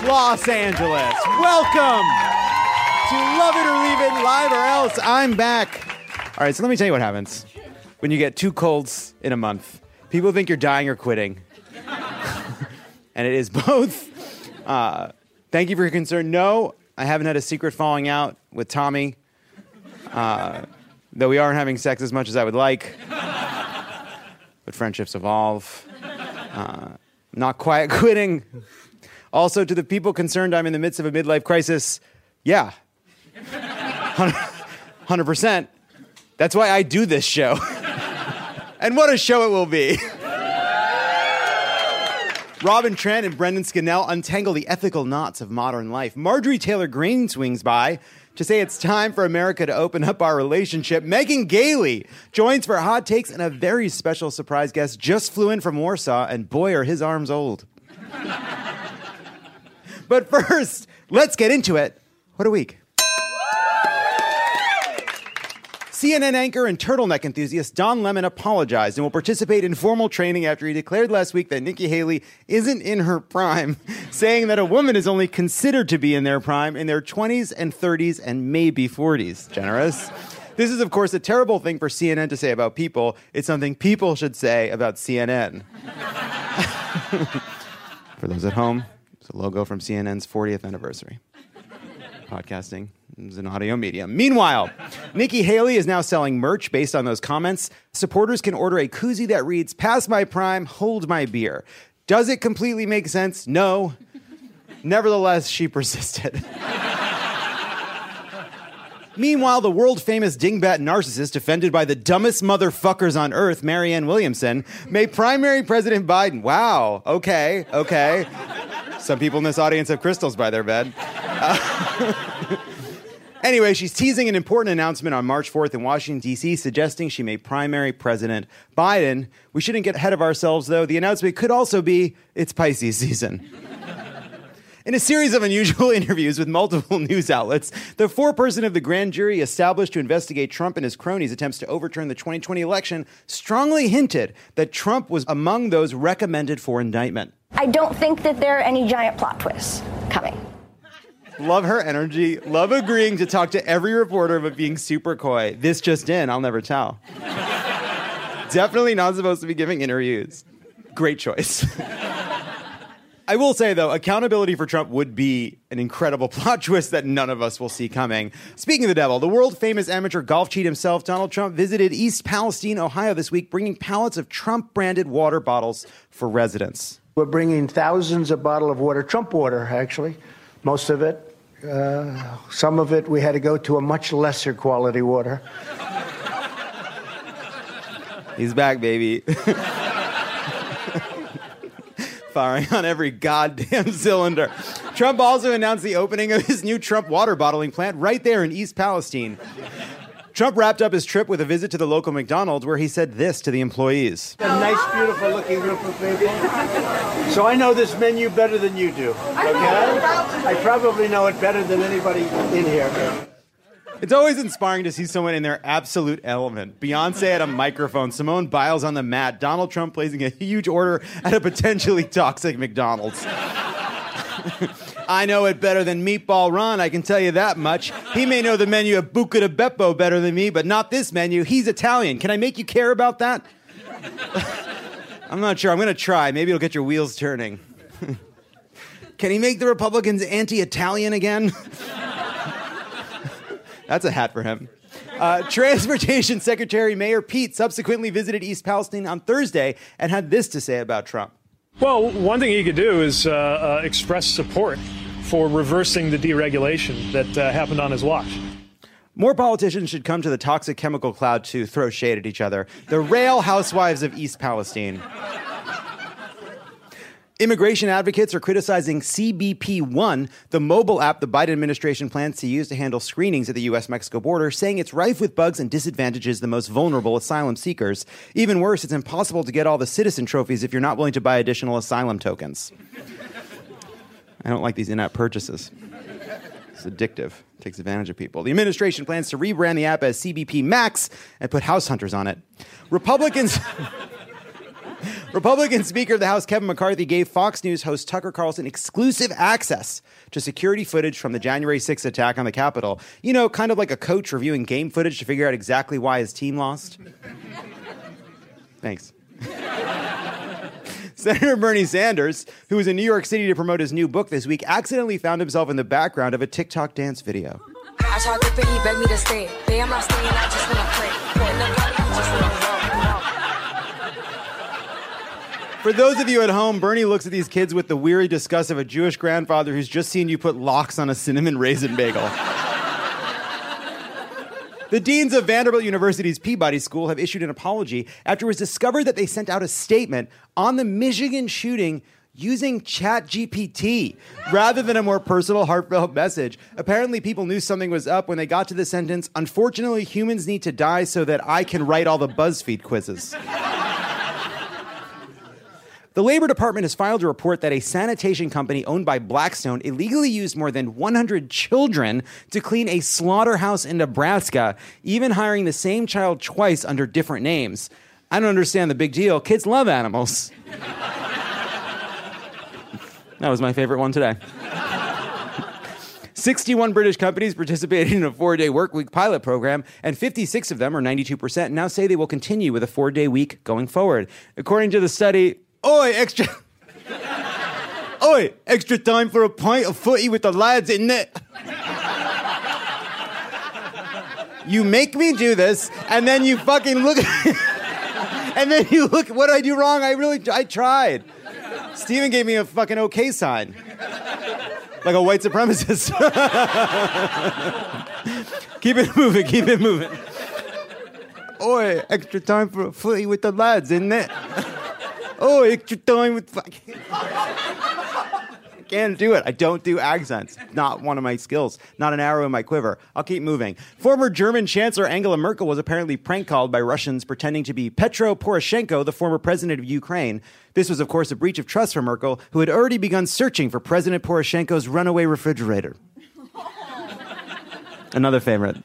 Los Angeles. Welcome to Love It or Leave It, Live or Else. I'm back. All right, so let me tell you what happens when you get two colds in a month. People think you're dying or quitting. And it is both. Thank you for your concern. No, I haven't had a secret falling out with Tommy. Though we aren't having sex as much as I would like. But friendships evolve. Not quiet quitting. Also, to the people concerned I'm in the midst of a midlife crisis, yeah. 100%. That's why I do this show. And what a show it will be. Robin Trent and Brendan Scannell untangle the ethical knots of modern life. Marjorie Taylor Greene swings by to say it's time for America to open up our relationship. Megan Gailey joins for hot takes, and a very special surprise guest just flew in from Warsaw, and boy, are his arms old. But first, let's get into it. What a week. CNN anchor and turtleneck enthusiast Don Lemon apologized and will participate in formal training after he declared last week that Nikki Haley isn't in her prime, saying that a woman is only considered to be in their prime in their 20s and 30s and maybe 40s. Generous. This is, of course, a terrible thing for CNN to say about people. It's something people should say about CNN. For those at home, it's a logo from CNN's 40th anniversary. Podcasting is an audio medium. Meanwhile, Nikki Haley is now selling merch based on those comments. Supporters can order a koozie that reads, "Past my prime, hold my beer." Does it completely make sense? No. Nevertheless, she persisted. Meanwhile, the world-famous dingbat narcissist defended by the dumbest motherfuckers on earth, Marianne Williamson, may primary President Biden. Wow. Okay. Some people in this audience have crystals by their bed. Anyway, she's teasing an important announcement on March 4th in Washington, D.C., suggesting she may primary President Biden. We shouldn't get ahead of ourselves, though. The announcement could also be, it's Pisces season. In a series of unusual interviews with multiple news outlets, the foreperson of the grand jury established to investigate Trump and his cronies' attempts to overturn the 2020 election strongly hinted that Trump was among those recommended for indictment. I don't think that there are any giant plot twists coming. Love her energy. Love agreeing to talk to every reporter but being super coy. This just in, I'll never tell. Definitely not supposed to be giving interviews. Great choice. I will say, though, accountability for Trump would be an incredible plot twist that none of us will see coming. Speaking of the devil, the world-famous amateur golf cheat himself, Donald Trump, visited East Palestine, Ohio this week, bringing pallets of Trump-branded water bottles for residents. We're bringing thousands of bottles of water, Trump water, actually, most of it. Some of it we had to go to a much lesser quality water. He's back, baby. Firing on every goddamn cylinder. Trump also announced the opening of his new Trump water bottling plant right there in East Palestine. Trump wrapped up his trip with a visit to the local McDonald's where he said this to the employees. A nice, beautiful looking group of people. So I know this menu better than you do, okay? I probably know it better than anybody in here. It's always inspiring to see someone in their absolute element. Beyonce at a microphone, Simone Biles on the mat, Donald Trump placing a huge order at a potentially toxic McDonald's. I know it better than Meatball Ron, I can tell you that much. He may know the menu of Buca di Beppo better than me, but not this menu. He's Italian. Can I make you care about that? I'm not sure. I'm going to try. Maybe it'll get your wheels turning. Can he make the Republicans anti-Italian again? That's a hat for him. Transportation Secretary Mayor Pete subsequently visited East Palestine on Thursday and had this to say about Trump. Well, one thing he could do is express support for reversing the deregulation that happened on his watch. More politicians should come to the toxic chemical cloud to throw shade at each other. The Real Housewives of East Palestine. Immigration advocates are criticizing CBP One, the mobile app the Biden administration plans to use to handle screenings at the U.S.-Mexico border, saying it's rife with bugs and disadvantages the most vulnerable asylum seekers. Even worse, it's impossible to get all the citizen trophies if you're not willing to buy additional asylum tokens. I don't like these in-app purchases. It's addictive. It takes advantage of people. The administration plans to rebrand the app as CBP Max and put house hunters on it. Republicans Republican Speaker of the House Kevin McCarthy gave Fox News host Tucker Carlson exclusive access to security footage from the January 6th attack on the Capitol. You know, kind of like a coach reviewing game footage to figure out exactly why his team lost. Thanks. Senator Bernie Sanders, who was in New York City to promote his new book this week, accidentally found himself in the background of a TikTok dance video. I tried to pay, he begged me to stay. Babe, I'm not staying, I just wanna play. In the party, I just wanna roll. For those of you at home, Bernie looks at these kids with the weary disgust of a Jewish grandfather who's just seen you put lox on a cinnamon raisin bagel. The deans of Vanderbilt University's Peabody School have issued an apology after it was discovered that they sent out a statement on the Michigan shooting using ChatGPT rather than a more personal, heartfelt message. Apparently, people knew something was up when they got to the sentence, "Unfortunately, humans need to die so that I can write all the BuzzFeed quizzes." The Labor Department has filed a report that a sanitation company owned by Blackstone illegally used more than 100 children to clean a slaughterhouse in Nebraska, even hiring the same child twice under different names. I don't understand the big deal. Kids love animals. That was my favorite one today. 61 British companies participated in a 4-day workweek pilot program, and 56 of them, or 92%, now say they will continue with a 4-day week going forward. According to the study, extra time for a pint of footy with the lads, isn't it? You make me do this, and then you fucking look and then you look, what did I do wrong? I tried. Steven gave me a fucking okay sign. Like a white supremacist. Keep it moving. Extra time for a footy with the lads, isn't it? Extra time with fucking... I can't do it. I don't do accents. Not one of my skills. Not an arrow in my quiver. I'll keep moving. Former German Chancellor Angela Merkel was apparently prank called by Russians pretending to be Petro Poroshenko, the former president of Ukraine. This was, of course, a breach of trust for Merkel, who had already begun searching for President Poroshenko's runaway refrigerator. Another favorite.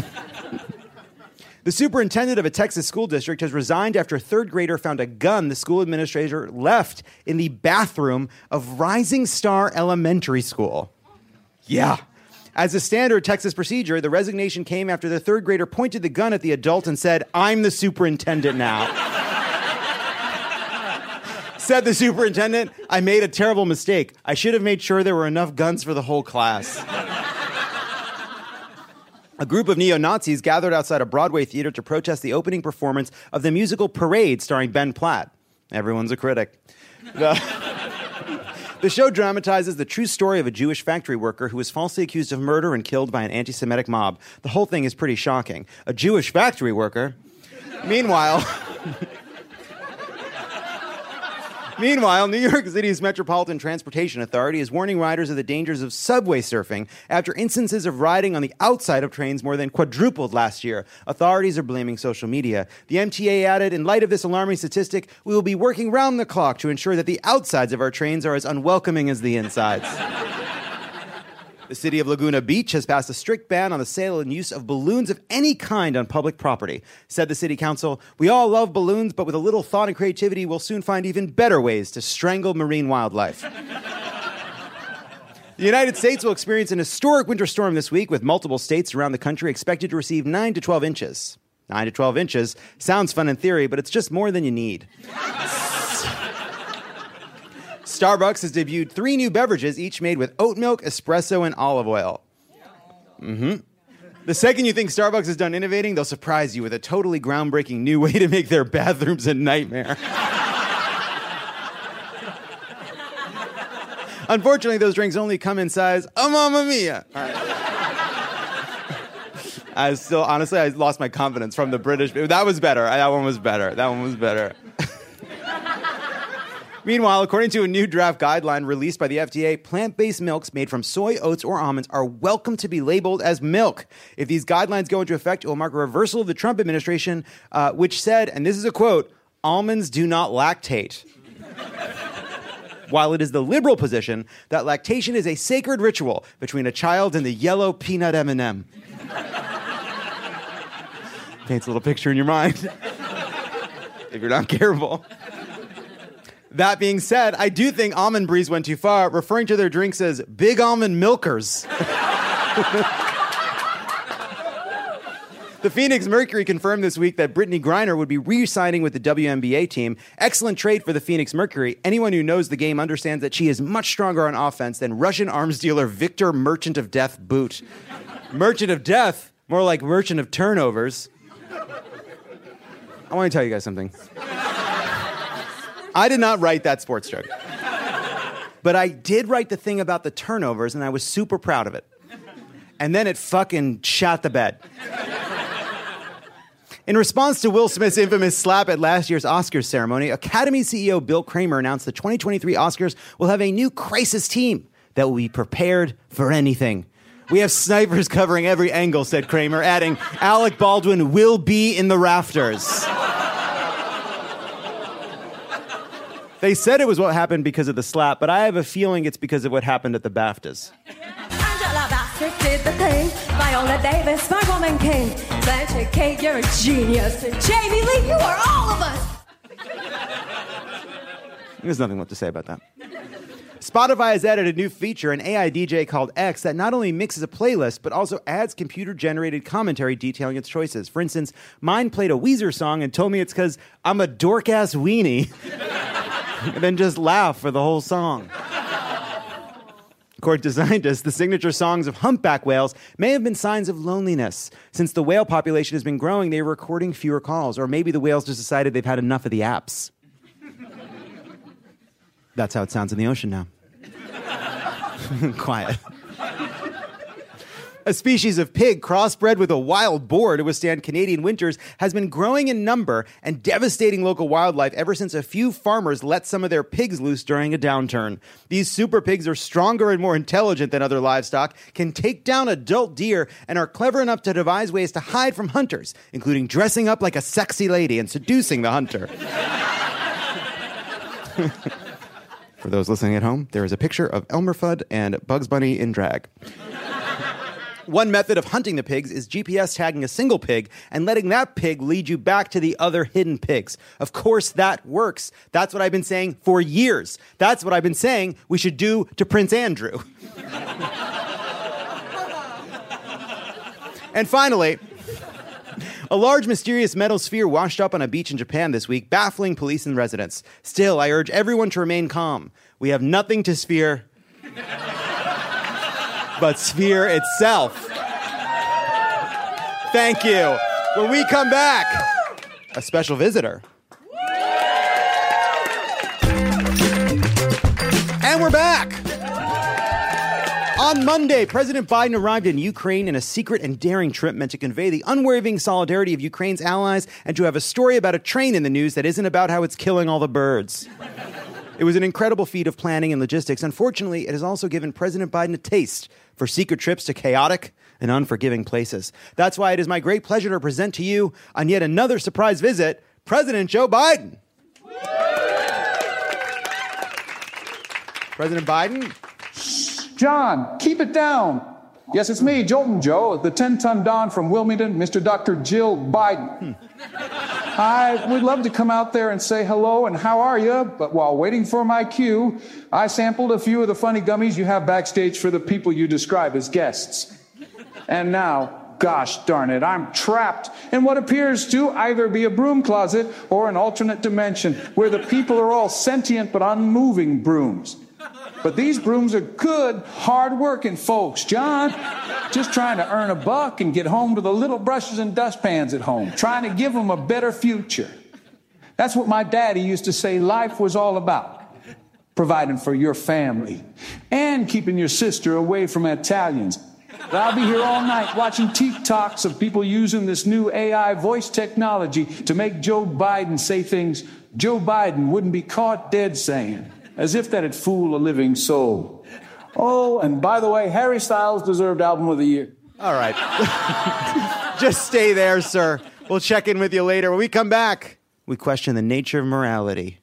The superintendent of a Texas school district has resigned after a third grader found a gun the school administrator left in the bathroom of Rising Star Elementary School. Yeah. As a standard Texas procedure, the resignation came after the third grader pointed the gun at the adult and said, "I'm the superintendent now." Said the superintendent, "I made a terrible mistake. I should have made sure there were enough guns for the whole class." A group of neo-Nazis gathered outside a Broadway theater to protest the opening performance of the musical Parade starring Ben Platt. Everyone's a critic. The show dramatizes the true story of a Jewish factory worker who was falsely accused of murder and killed by an anti-Semitic mob. The whole thing is pretty shocking. A Jewish factory worker? Meanwhile, New York City's Metropolitan Transportation Authority is warning riders of the dangers of subway surfing after instances of riding on the outside of trains more than quadrupled last year. Authorities are blaming social media. The MTA added, "In light of this alarming statistic, we will be working round the clock to ensure that the outsides of our trains are as unwelcoming as the insides." The city of Laguna Beach has passed a strict ban on the sale and use of balloons of any kind on public property. Said the city council, "We all love balloons, but with a little thought and creativity, we'll soon find even better ways to strangle marine wildlife." The United States will experience an historic winter storm this week, with multiple states around the country expected to receive 9 to 12 inches. 9 to 12 inches sounds fun in theory, but it's just more than you need. Starbucks has debuted 3 new beverages, each made with oat milk, espresso, and olive oil. The second you think Starbucks is done innovating, they'll surprise you with a totally groundbreaking new way to make their bathrooms a nightmare. Unfortunately, those drinks only come in size a Mamma Mia. All right. I lost my confidence from the British. That was better. That one was better. Meanwhile, according to a new draft guideline released by the FDA, plant-based milks made from soy, oats, or almonds are welcome to be labeled as milk. If these guidelines go into effect, it will mark a reversal of the Trump administration, which said, and this is a quote, "Almonds do not lactate." While it is the liberal position that lactation is a sacred ritual between a child and the yellow peanut M&M. Paints a little picture in your mind, if you're not careful. That being said, I do think Almond Breeze went too far, referring to their drinks as Big Almond Milkers. The Phoenix Mercury confirmed this week that Brittany Griner would be re-signing with the WNBA team. Excellent trade for the Phoenix Mercury. Anyone who knows the game understands that she is much stronger on offense than Russian arms dealer Victor Merchant of Death Boot. Merchant of Death? More like Merchant of Turnovers. I want to tell you guys something. I did not write that sports joke. But I did write the thing about the turnovers, and I was super proud of it. And then it fucking shot the bed. In response to Will Smith's infamous slap at last year's Oscars ceremony, Academy CEO Bill Kramer announced the 2023 Oscars will have a new crisis team that will be prepared for anything. We have snipers covering every angle, said Kramer, adding, Alec Baldwin will be in the rafters. They said it was what happened because of the slap, but I have a feeling it's because of what happened at the BAFTAs. Angela Bassett did the thing. Viola Davis, my woman king. Blanche Kate, you're a genius. And Jamie Lee, you are all of us. There's nothing left to say about that. Spotify has added a new feature, an AI DJ called X, that not only mixes a playlist, but also adds computer-generated commentary detailing its choices. For instance, mine played a Weezer song and told me it's because I'm a dork-ass weenie, and then just laugh for the whole song. According to scientists, the signature songs of humpback whales may have been signs of loneliness. Since the whale population has been growing, they are recording fewer calls, or maybe the whales just decided they've had enough of the apps. That's how it sounds in the ocean now. Quiet. A species of pig crossbred with a wild boar to withstand Canadian winters has been growing in number and devastating local wildlife ever since a few farmers let some of their pigs loose during a downturn. These super pigs are stronger and more intelligent than other livestock, can take down adult deer, and are clever enough to devise ways to hide from hunters, including dressing up like a sexy lady and seducing the hunter. For those listening at home, there is a picture of Elmer Fudd and Bugs Bunny in drag. One method of hunting the pigs is GPS tagging a single pig and letting that pig lead you back to the other hidden pigs. Of course, that works. That's what I've been saying for years. That's what I've been saying we should do to Prince Andrew. And finally, a large mysterious metal sphere washed up on a beach in Japan this week, baffling police and residents. Still, I urge everyone to remain calm. We have nothing to sphere but sphere itself. Thank you. When we come back, a special visitor. And we're back. On Monday, President Biden arrived in Ukraine in a secret and daring trip meant to convey the unwavering solidarity of Ukraine's allies and to have a story about a train in the news that isn't about how it's killing all the birds. It was an incredible feat of planning and logistics. Unfortunately, it has also given President Biden a taste for secret trips to chaotic and unforgiving places. That's why it is my great pleasure to present to you on yet another surprise visit, President Joe Biden. President Biden? John, keep it down. Yes, it's me, Jolton Joe, the 10-ton Don from Wilmington, Mr. Dr. Jill Biden. I would love to come out there and say hello and how are you, but while waiting for my cue, I sampled a few of the funny gummies you have backstage for the people you describe as guests. And now, gosh darn it, I'm trapped in what appears to either be a broom closet or an alternate dimension where the people are all sentient but unmoving brooms. But these brooms are good, hard-working folks, John. Just trying to earn a buck and get home to the little brushes and dustpans at home, trying to give them a better future. That's what my daddy used to say life was all about, providing for your family and keeping your sister away from Italians. But I'll be here all night watching TikToks of people using this new AI voice technology to make Joe Biden say things Joe Biden wouldn't be caught dead saying. As if that'd fool a living soul. Oh, and by the way, Harry Styles deserved Album of the Year. All right. Just stay there, sir. We'll check in with you later. When we come back, we question the nature of morality.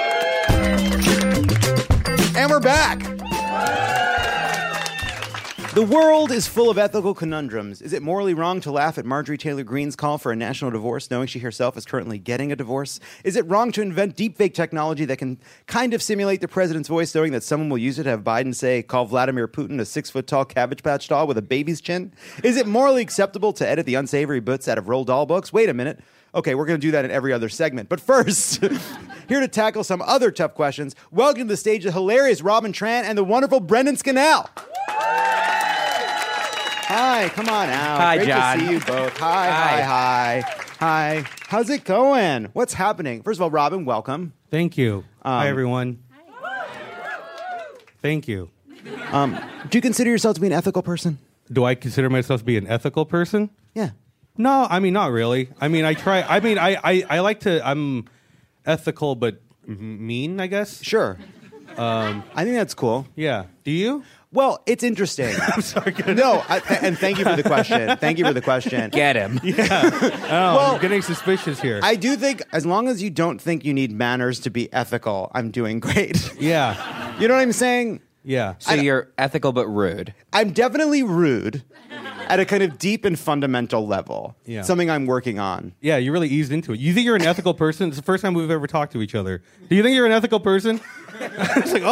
And we're back. The world is full of ethical conundrums. Is it morally wrong to laugh at Marjorie Taylor Greene's call for a national divorce, knowing she herself is currently getting a divorce? Is it wrong to invent deepfake technology that can kind of simulate the president's voice, knowing that someone will use it to have Biden say, call Vladimir Putin a 6-foot-tall Cabbage Patch doll with a baby's chin? Is it morally acceptable to edit the unsavory bits out of Roald Dahl books? Wait a minute. Okay, we're going to do that in every other segment. But first, here to tackle some other tough questions, welcome to the stage the hilarious Robin Tran and the wonderful Brendan Scannell. Hi, come on out. Hi, Great John. to see you both. Hi. How's it going? What's happening? First of all, Robin, welcome. Thank you. Hi, everyone. Thank you. Do you consider yourself to be an ethical person? Do I consider myself to be an ethical person? Yeah. No, I mean, not really. I mean, I try. I mean, I like to. I'm ethical, but mean, I guess. Sure. I think that's cool. Yeah. Do you? Well, it's interesting. I'm sorry. No, and thank you for the question. Get him. I'm getting suspicious here. I do think as long as you don't think you need manners to be ethical, I'm doing great. Yeah. You know what I'm saying? Yeah. So you're ethical but rude. I'm definitely rude at a kind of deep and fundamental level. Yeah. Something I'm working on. Yeah, you really eased into it. You think you're an ethical person? It's the first time we've ever talked to each other. Do you think you're an ethical person? It's like,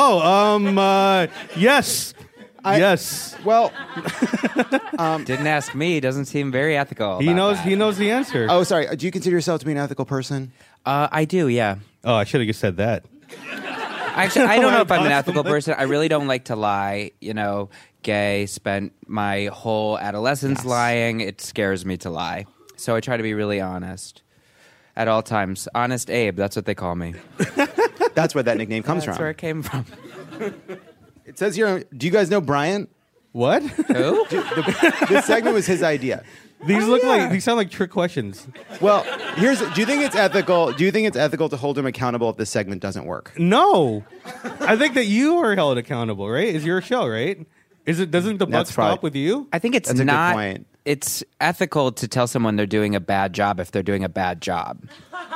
yes. Yes. Well, Didn't ask me. Doesn't seem very ethical. He knows. He knows the answer. oh, sorry. Do you consider yourself to be an ethical person? I do, yeah. Oh, I should have just said that. Actually, I don't know if I'm an ethical person. I really don't like to lie. You know, gay, spent my whole adolescence lying. It scares me to lie. So I try to be really honest at all times. Honest Abe, that's what they call me. That's where that nickname comes That's from. where it came from. It says here, do you guys know Bryant? What? Who? This segment was his idea. These sound like trick questions. Well, do you think it's ethical? Do you think it's ethical to hold him accountable if this segment doesn't work? No, I think that you are held accountable. Right? It's your show, right? Is it? Doesn't the buck That's stop probably- with you? I think it's That's a good not. point. It's ethical to tell someone they're doing a bad job if they're doing a bad job.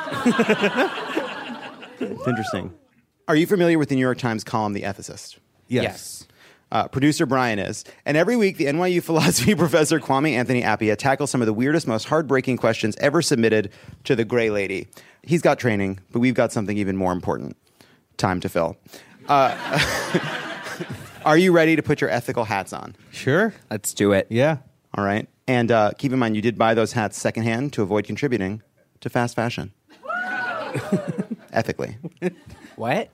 It's interesting. Are you familiar with the New York Times column, The Ethicist? Yes. Producer Brian is. And every week, the NYU philosophy professor Kwame Anthony Appiah tackles some of the weirdest, most heartbreaking questions ever submitted to the Gray Lady. He's got training, but we've got something even more important. Time to fill. Are you ready to put your ethical hats on? Sure. Let's do it. Yeah. All right. And keep in mind, you did buy those hats secondhand to avoid contributing to fast fashion. Ethically. What?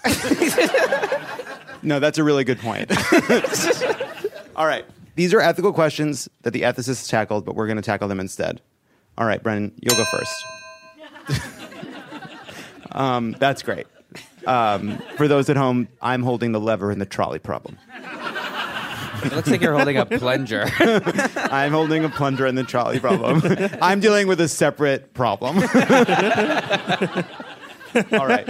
No, that's a really good point. All right. These are ethical questions that the ethicists tackled, but we're going to tackle them instead. All right, Brennan, you'll go first. That's great. For those at home, I'm holding the lever in the trolley problem. It looks like you're holding a plunger. I'm holding a plunger in the trolley problem. I'm dealing with a separate problem. All right.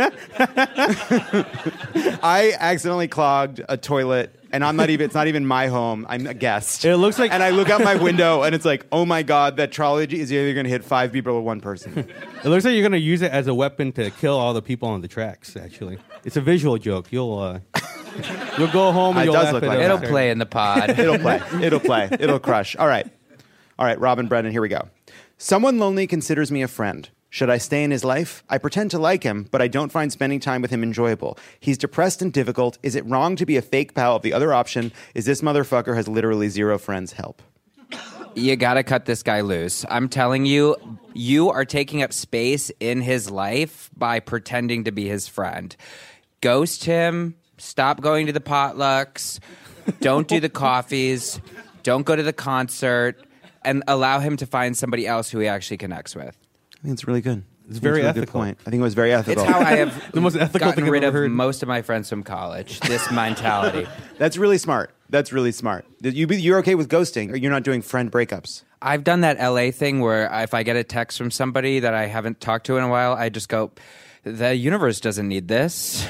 I accidentally clogged a toilet, and it's not even my home. I'm a guest. It looks like- And I look out my window, and it's like, oh my God, that trolley is either going to hit 5 people or 1 person. It looks like you're going to use it as a weapon to kill all the people on the tracks. Actually, it's a visual joke. You'll go home and It you'll does laugh look at like it. It'll play in the pod. It'll play. It'll crush. All right, Robin, Brennan, here we go. Someone lonely considers me a friend. Should I stay in his life? I pretend to like him, but I don't find spending time with him enjoyable. He's depressed and difficult. Is it wrong to be a fake pal of the other option? Is this motherfucker has literally 0 friends? Help. You gotta cut this guy loose. I'm telling you, you are taking up space in his life by pretending to be his friend. Ghost him. Stop going to the potlucks. Don't do the coffees. Don't go to the concert. And allow him to find somebody else who he actually connects with. I think it's really good. It's very a really good ethical. point. I think it was very ethical. It's how I have The most ethical gotten thing I've rid ever of heard. most of my friends from college. This mentality. That's really smart. You're okay with ghosting, or you're not doing friend breakups? I've done that LA thing where if I get a text from somebody that I haven't talked to in a while, I just go, the universe doesn't need this.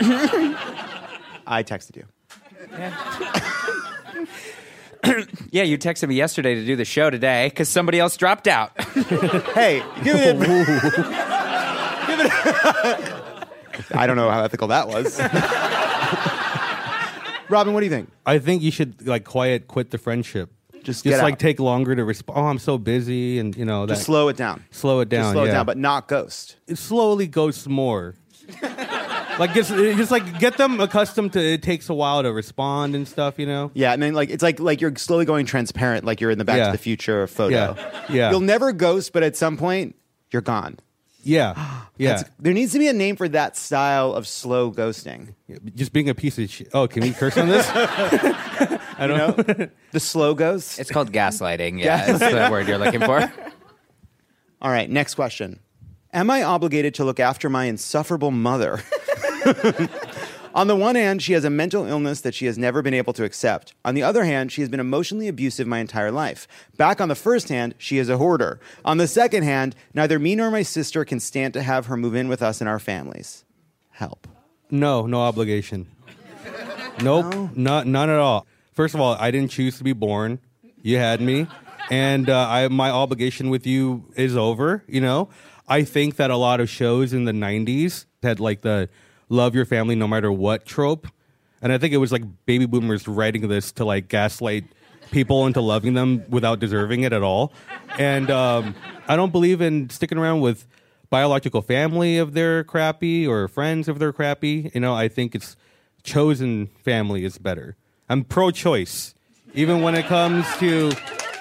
I texted you. Yeah, you texted me yesterday to do the show today because somebody else dropped out. Hey, give it. I don't know how ethical that was. Robin, what do you think? I think you should like quit the friendship. Just get like out. take longer to respond. Oh, I'm so busy, and you know that. Just slow it down. Slow it down. Just slow it yeah. down, but not ghost. It slowly ghosts more. Like just like get them accustomed to it takes a while to respond and stuff, you know. Yeah, and then like it's like you're slowly going transparent, like you're in the Back to the Future photo. Yeah. You'll never ghost, but at some point you're gone. Yeah. Yeah. There needs to be a name for that style of slow ghosting. Just being a piece of shit. Oh, can we curse on this? I don't know. The slow ghost. It's called gaslighting. Yeah, that's the word you're looking for. All right, next question. Am I obligated to look after my insufferable mother? On the one hand, she has a mental illness that she has never been able to accept. On the other hand, she has been emotionally abusive my entire life. Back on the first hand, she is a hoarder. On the second hand, neither me nor my sister can stand to have her move in with us and our families. Help. No obligation. Nope, none at all. First of all, I didn't choose to be born. You had me, and my obligation with you is over. You know, I think that a lot of shows in the '90s had like the love your family no matter what trope, and I think it was like baby boomers writing this to like gaslight people into loving them without deserving it at all. And I don't believe in sticking around with biological family if they're crappy or friends if they're crappy. You know, I think it's chosen family is better. I'm pro-choice, even when it comes to.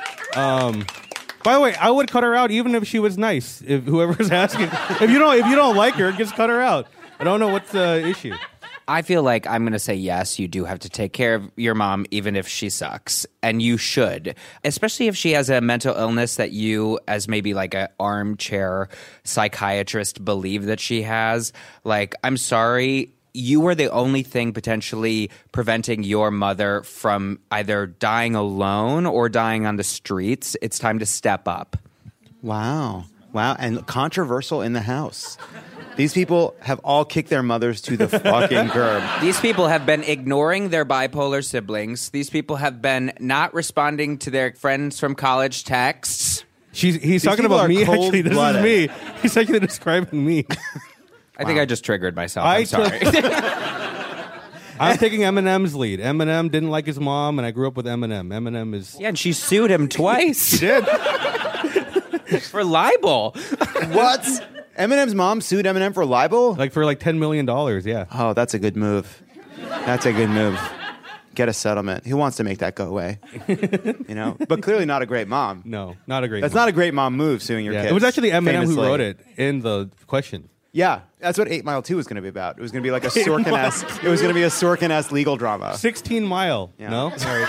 By the way, I would cut her out even if she was nice. If whoever's asking, if you don't like her, just cut her out. I don't know what's the issue. I feel like I'm going to say yes, you do have to take care of your mom even if she sucks. And you should, especially if she has a mental illness that you, as maybe like an armchair psychiatrist, believe that she has. Like, I'm sorry, you were the only thing potentially preventing your mother from either dying alone or dying on the streets. It's time to step up. Wow. And controversial in the house. These people have all kicked their mothers to the fucking curb. These people have been ignoring their bipolar siblings. These people have been not responding to their friends from college texts. He's talking about me, actually. This is me. He's actually describing me. I think I just triggered myself. I'm sorry. I'm taking Eminem's lead. Eminem didn't like his mom, and I grew up with Eminem. Eminem is... Yeah, and she sued him twice. She did. For libel. What? Eminem's mom sued Eminem for libel? Like for like $10 million, yeah. Oh, that's a good move. That's a good move. Get a settlement. Who wants to make that go away? You know? But clearly not a great mom. No, not a great That's mom. not a great mom move, suing your kids. It was actually Eminem famously. who wrote it in the question. Yeah, that's what 8 Mile 2 was going to be about. It was going to be like a Sorkin-esque. It was going to be a Sorkin-esque legal drama. 16 Mile. Yeah. No? Sorry.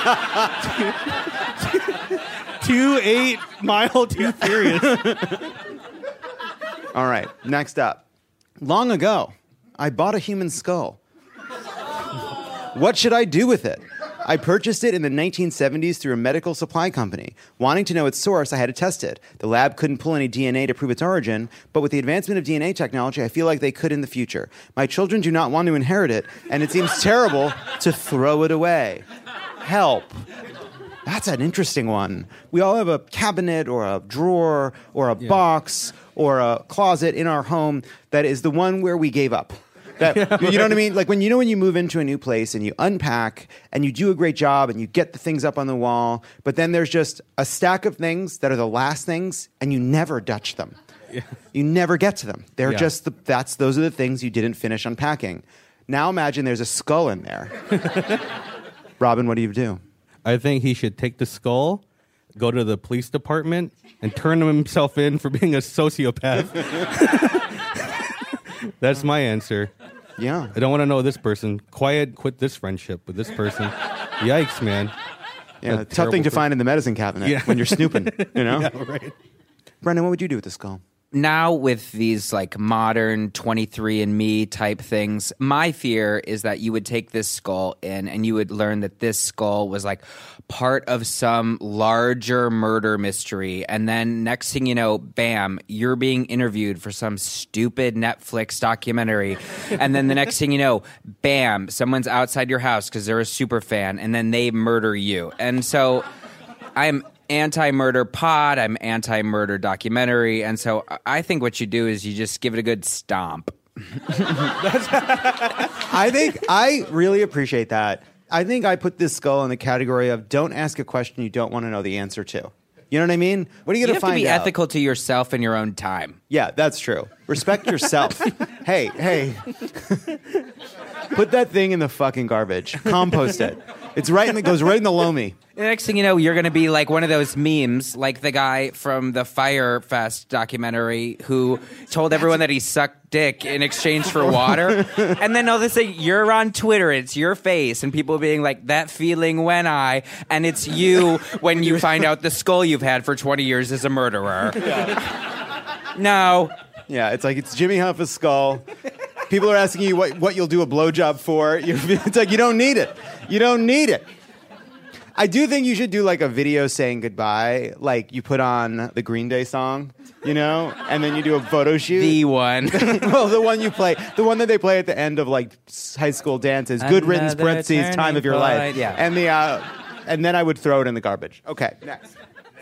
2 8 Mile 2 Furious. All right, next up. Long ago, I bought a human skull. What should I do with it? I purchased it in the 1970s through a medical supply company. Wanting to know its source, I had to test it. The lab couldn't pull any DNA to prove its origin, but with the advancement of DNA technology, I feel like they could in the future. My children do not want to inherit it, and it seems terrible to throw it away. Help. That's an interesting one. We all have a cabinet or a drawer or a box or a closet in our home that is the one where we gave up. That, you know what I mean? Like when you move into a new place and you unpack and you do a great job and you get the things up on the wall, but then there's just a stack of things that are the last things and you never touch them. Yeah. You never get to them. They're just those are the things you didn't finish unpacking. Now imagine there's a skull in there. Robin, what do you do? I think he should take the skull, go to the police department, and turn himself in for being a sociopath. That's my answer. Yeah. I don't want to know this person. Quit this friendship with this person. Yikes, man. Yeah, tough thing to find in the medicine cabinet when you're snooping, you know? Yeah, right. Brendan, what would you do with the skull? Now with these like modern 23andMe type things, my fear is that you would take this skull in and you would learn that this skull was like part of some larger murder mystery. And then next thing you know, bam, you're being interviewed for some stupid Netflix documentary. And then the next thing you know, bam, someone's outside your house because they're a super fan and then they murder you. And so I'm anti-murder pod, I'm anti-murder documentary, and so I think what you do is you just give it a good stomp. I really appreciate that. I think I put this skull in the category of don't ask a question you don't want to know the answer to. You know what I mean? What are you going to find out? You have to be ethical to yourself in your own time. Yeah, that's true. Respect yourself. Hey. Put that thing in the fucking garbage. Compost it. It goes right in the Lomi. The next thing you know, you're going to be like one of those memes, like the guy from the Fyre Fest documentary who told everyone that he sucked dick in exchange for water. And then all of a sudden, you're on Twitter, it's your face, and people being like, that feeling when I, and it's you when you find out the skull you've had for 20 years is a murderer. Yeah. No. Yeah, it's Jimmy Hoffa's skull. People are asking you what you'll do a blowjob for. It's like, you don't need it. You don't need it. I do think you should do like a video saying goodbye. Like you put on the Green Day song, and then you do a photo shoot. The one. Well, the one you play. The one that they play at the end of like high school dances. Good riddance, parentheses, time of your life. Yeah. And then I would throw it in the garbage. Okay, next.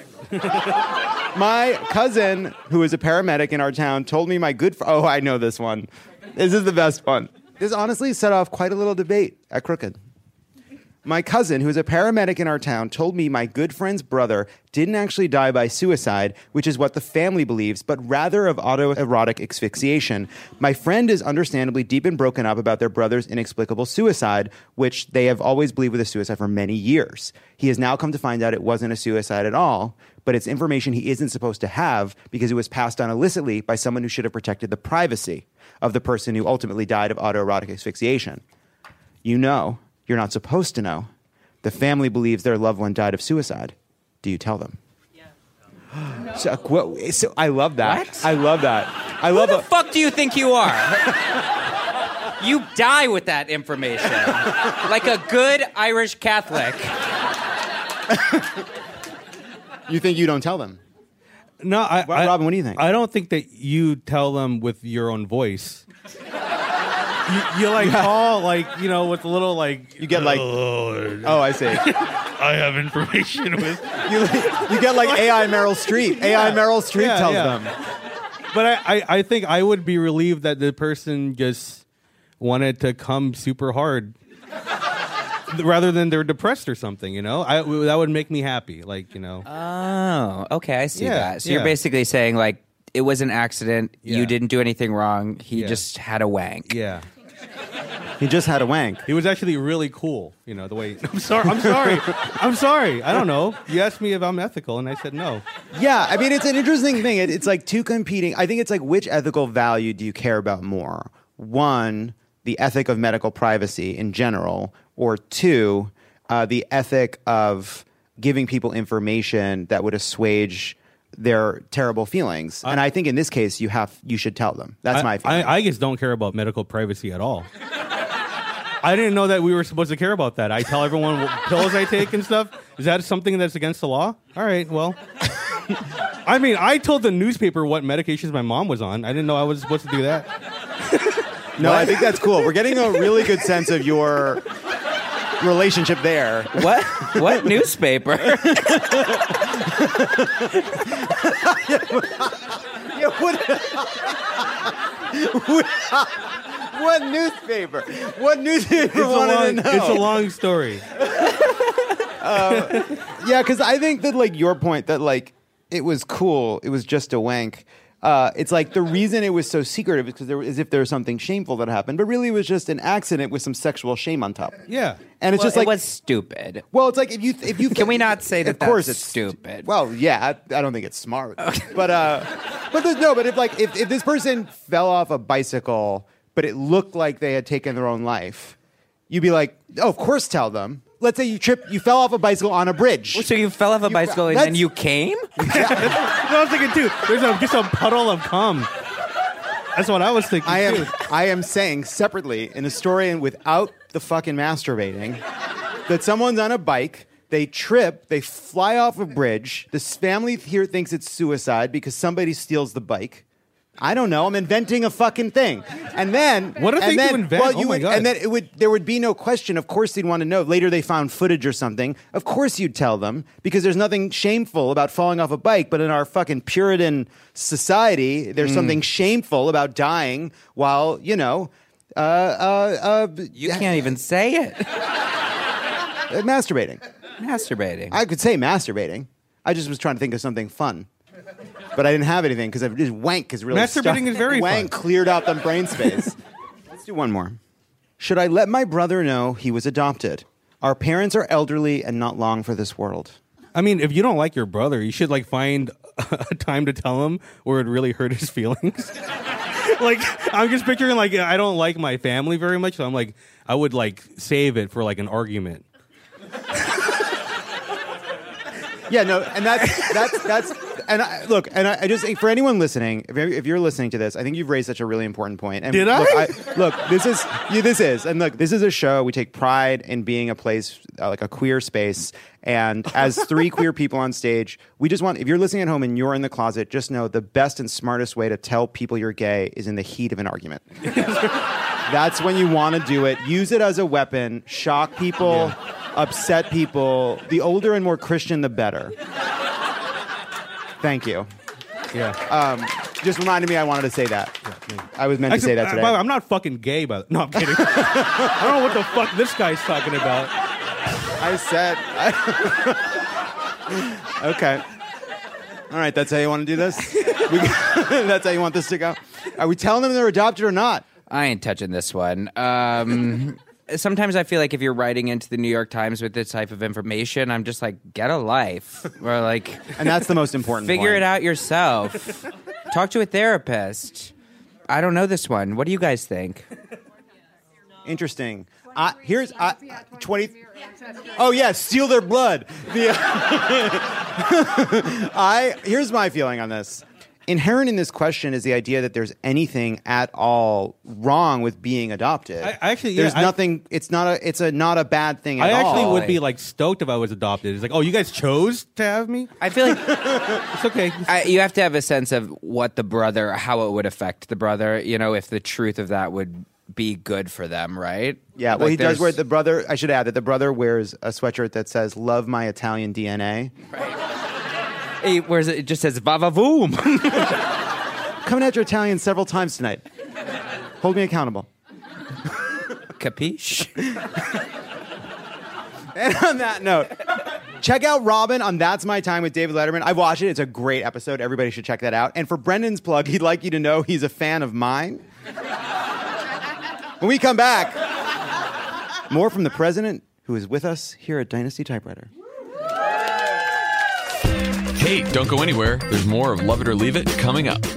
My cousin, who is a paramedic in our town, told me oh, I know this one. This is the best one. This honestly set off quite a little debate at Crooked. My cousin, who is a paramedic in our town, told me my good friend's brother didn't actually die by suicide, which is what the family believes, but rather of autoerotic asphyxiation. My friend is understandably deep and broken up about their brother's inexplicable suicide, which they have always believed was a suicide for many years. He has now come to find out it wasn't a suicide at all, but it's information he isn't supposed to have because it was passed on illicitly by someone who should have protected the privacy of the person who ultimately died of autoerotic asphyxiation. You're not supposed to know. The family believes their loved one died of suicide. Do you tell them? Yeah. So I love that. What? I love that. Who the fuck do you think you are? You die with that information. Like a good Irish Catholic. You think you don't tell them? No, Robin, what do you think? I don't think that you tell them with your own voice. You like call with a little like you get like oh I see. I have information with you get like AI Meryl Streep. AI Meryl Streep tells them. But I think I would be relieved that the person just wanted to come super hard rather than they're depressed or something. That would make me happy. Oh, okay, I see that. So you're basically saying like it was an accident. Yeah. You didn't do anything wrong. He just had a wank. Yeah. He just had a wank. He was actually really cool, the way... I'm sorry. I don't know. You asked me if I'm ethical, and I said no. Yeah, I mean, it's an interesting thing. It's like two competing... I think it's like, which ethical value do you care about more? One, the ethic of medical privacy in general, or two, the ethic of giving people information that would assuage their terrible feelings. And I think in this case, you should tell them. That's my feeling. I just don't care about medical privacy at all. I didn't know that we were supposed to care about that. I tell everyone what pills I take and stuff. Is that something that's against the law? All right, well. I mean, I told the newspaper what medications my mom was on. I didn't know I was supposed to do that. No, I think that's cool. We're getting a really good sense of your relationship there. What newspaper? What newspaper? What newspaper wanted to know? It's a long story. Yeah, because I think that like your point that like it was cool, it was just a wank. It's like the reason it was so secretive is because as if there was something shameful that happened, but really it was just an accident with some sexual shame on top. Yeah, and it's just like it was stupid. Well, it's like if you can we not say that? Of course, it's it's stupid. Well, yeah, I don't think it's smart, but if this person fell off a bicycle, but it looked like they had taken their own life, you'd be like, oh, of course, tell them. Let's say you fell off a bicycle on a bridge. So you fell off a bicycle and then you came? That's what I was thinking too. There's just a puddle of cum. That's what I was thinking too. I am saying separately in a story and without the fucking masturbating that someone's on a bike, they trip, they fly off a bridge. This family here thinks it's suicide because somebody steals the bike. I don't know. I'm inventing a fucking thing. And then What a thing to invent. Well, Oh my God. And then there would be no question. Of course they'd want to know. Later they found footage or something. Of course you'd tell them because there's nothing shameful about falling off a bike, but in our fucking Puritan society, there's something shameful about dying while, You can't even say it. masturbating. Masturbating. I could say masturbating. I just was trying to think of something fun. But I didn't have anything because just wank is really Masturbating is very wank fun. cleared out the brain space. Let's do one more. Should I let my brother know he was adopted? Our parents are elderly and not long for this world. I mean, if you don't like your brother, you should like find a time to tell him where it really hurt his feelings. Like, I'm just picturing like I don't like my family very much, so I'm like I would like save it for like an argument. Yeah, no, and that's and I just for anyone listening, if you're listening to this, I think you've raised such a really important point. And Did look, I? this is this is a show. We take pride in being a place like a queer space, and as three queer people on stage, we just want. If you're listening at home and you're in the closet, just know the best and smartest way to tell people you're gay is in the heat of an argument. That's when you want to do it. Use it as a weapon. Shock people. Yeah. Upset people. The older and more Christian, the better. Thank you. Yeah. Just reminded me I wanted to say that. Yeah, I was meant to say that today. I'm not fucking gay, but no, I'm kidding. I don't know what the fuck this guy's talking about. I said. Okay. All right, that's how you want to do this? That's how you want this to go? Are we telling them they're adopted or not? I ain't touching this one. Sometimes I feel like if you're writing into the New York Times with this type of information, I'm just like, get a life. Or like, and that's the most important figure point. it out yourself. Talk to a therapist. I don't know this one. What do you guys think? Interesting. Here's 20. Oh yeah, steal their blood. Here's my feeling on this. Inherent in this question is the idea that there's anything at all wrong with being adopted. There's nothing. It's not a bad thing at all. I actually would be like stoked if I was adopted. It's like, oh, you guys chose to have me? I feel like it's okay. You have to have a sense of what the brother, how it would affect the brother. You know, if the truth of that would be good for them, right? Yeah. Well, he does wear the brother. I should add that the brother wears a sweatshirt that says "Love my Italian DNA." Right. It just says "va-va-voom." Coming at your Italian several times tonight. Hold me accountable. Capiche? And on that note, check out Robin on That's My Time with David Letterman. I've watched it. It's a great episode. Everybody should check that out. And for Brendan's plug, he'd like you to know he's a fan of mine. When we come back, more from the president who is with us here at Dynasty Typewriter. Hey, don't go anywhere. There's more of Love It or Leave It coming up.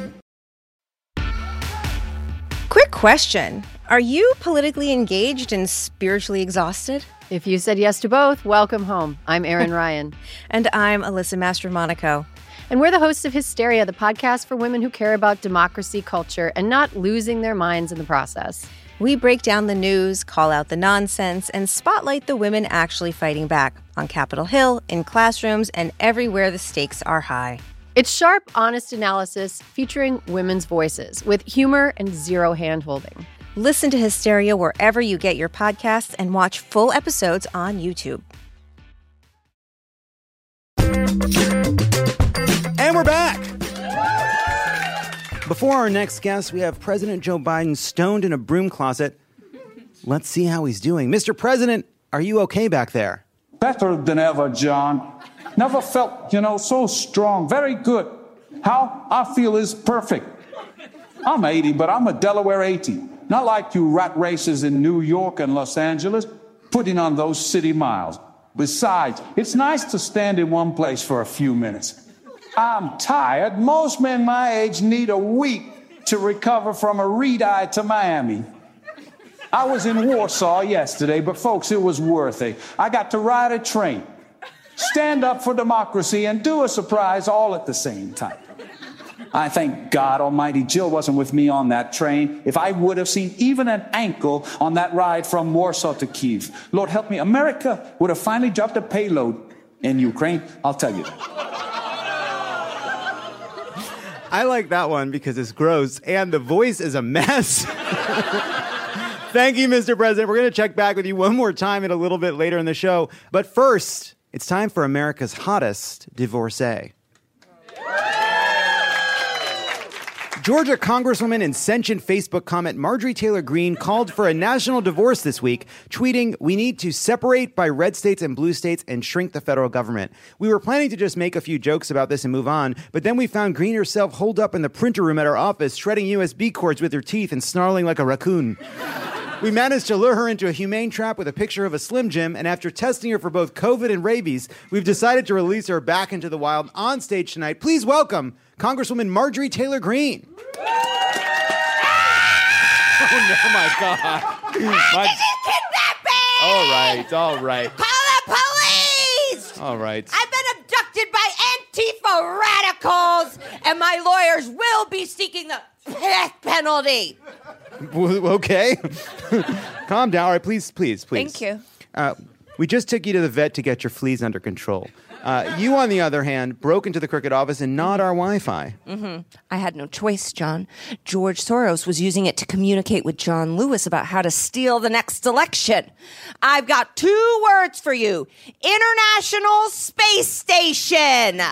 Quick question. Are you politically engaged and spiritually exhausted? If you said yes to both, welcome home. I'm Erin Ryan. And I'm Alyssa Mastromonaco. And we're the hosts of Hysteria, the podcast for women who care about democracy, culture, and not losing their minds in the process. We break down the news, call out the nonsense, and spotlight the women actually fighting back on Capitol Hill, in classrooms, and everywhere the stakes are high. It's sharp, honest analysis featuring women's voices with humor and zero hand-holding. Listen to Hysteria wherever you get your podcasts and watch full episodes on YouTube. And we're back. Before our next guest, we have President Joe Biden stoned in a broom closet. Let's see how he's doing. Mr. President, are you okay back there? Better than ever, John. Never felt, so strong. Very good. How I feel is perfect. I'm 80, but I'm a Delaware 80. Not like you rat races in New York and Los Angeles, putting on those city miles. Besides, it's nice to stand in one place for a few minutes. I'm tired. Most men my age need a week to recover from a red-eye to Miami. I was in Warsaw yesterday, but folks, it was worth it. I got to ride a train, stand up for democracy, and do a surprise all at the same time. I thank God Almighty Jill wasn't with me on that train. If I would have seen even an ankle on that ride from Warsaw to Kyiv, Lord help me, America would have finally dropped a payload in Ukraine. I'll tell you that. I like that one because it's gross and the voice is a mess. Thank you, Mr. President. We're going to check back with you one more time and a little bit later in the show. But first, it's time for America's hottest divorcee. Georgia Congresswoman and sentient Facebook comment Marjorie Taylor Greene called for a national divorce this week, tweeting, "We need to separate by red states and blue states and shrink the federal government." We were planning to just make a few jokes about this and move on, but then we found Greene herself holed up in the printer room at our office, shredding USB cords with her teeth and snarling like a raccoon. We managed to lure her into a humane trap with a picture of a Slim Jim, and after testing her for both COVID and rabies, we've decided to release her back into the wild on stage tonight. Please welcome Congresswoman Marjorie Taylor Greene. Oh, no, my God. This is kidnapping! All right. Call the police! All right. I've been abducted by Antifa radicals, and my lawyers will be seeking the death penalty. Okay. Calm down. All right, please. Thank you. We just took you to the vet to get your fleas under control. You, on the other hand, broke into the Crooked office and gnawed our Wi-Fi. Mm-hmm. I had no choice, John. George Soros was using it to communicate with John Lewis about how to steal the next election. I've got 2 words for you. International Space Station.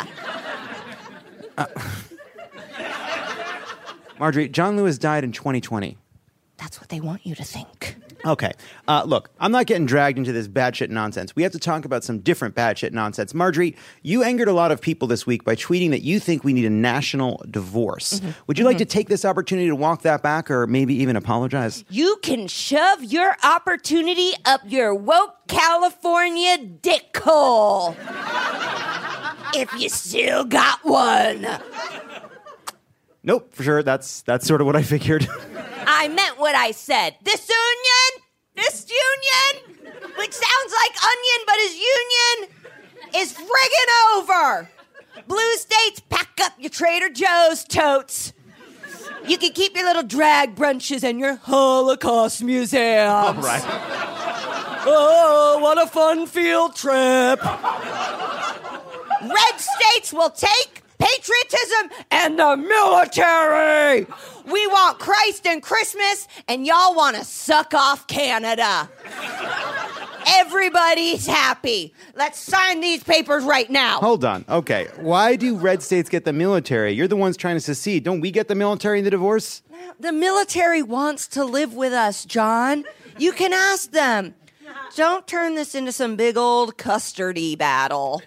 Marjorie, John Lewis died in 2020. That's what they want you to think. Okay. Look, I'm not getting dragged into this bad shit nonsense. We have to talk about some different bad shit nonsense. Marjorie, you angered a lot of people this week by tweeting that you think we need a national divorce. Mm-hmm. Would you like to take this opportunity to walk that back or maybe even apologize? You can shove your opportunity up your woke California dick hole. If you still got one. Nope, for sure. That's sort of what I figured. I meant what I said. This union, which sounds like onion but is union, is friggin' over. Blue states, pack up your Trader Joe's totes. You can keep your little drag brunches and your Holocaust museums. All right. Oh, what a fun field trip. Red states will take patriotism and the military. We want Christ and Christmas, and y'all want to suck off Canada. Everybody's happy. Let's sign these papers right now. Hold on. Okay. Why do red states get the military? You're the ones trying to secede. Don't we get the military in the divorce? The military wants to live with us, John. You can ask them. Don't turn this into some big old custardy battle.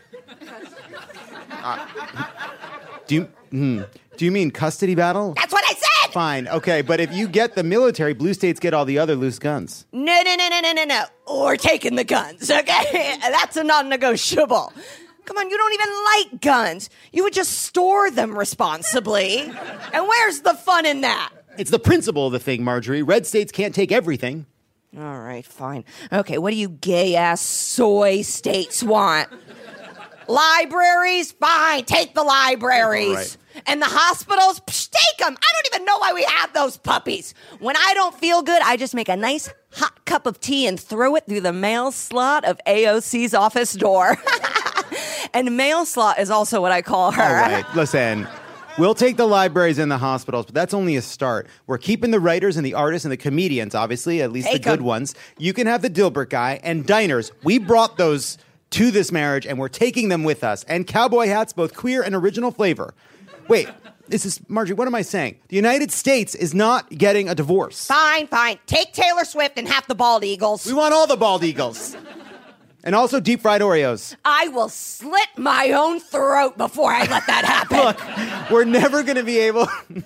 Do you mean custody battle? That's what I said! Fine, okay, but if you get the military, blue states get all the other loose guns. No. Or taking the guns, okay? That's a non-negotiable. Come on, you don't even like guns. You would just store them responsibly. And where's the fun in that? It's the principle of the thing, Marjorie. Red states can't take everything. All right, fine. Okay, what do you gay-ass soy states want? Libraries? Fine, take the libraries. Right. And the hospitals? Psh, take them. I don't even know why we have those puppies. When I don't feel good, I just make a nice hot cup of tea and throw it through the mail slot of AOC's office door. And mail slot is also what I call her. All right, listen. We'll take the libraries and the hospitals, but that's only a start. We're keeping the writers and the artists and the comedians, obviously, at least the good ones. You can have the Dilbert guy and diners. We brought those to this marriage, and we're taking them with us. And cowboy hats, both queer and original flavor. Wait, Marjorie, what am I saying? The United States is not getting a divorce. Fine. Take Taylor Swift and half the bald eagles. We want all the bald eagles. And also deep-fried Oreos. I will slit my own throat before I let that happen. Look, we're never going to be able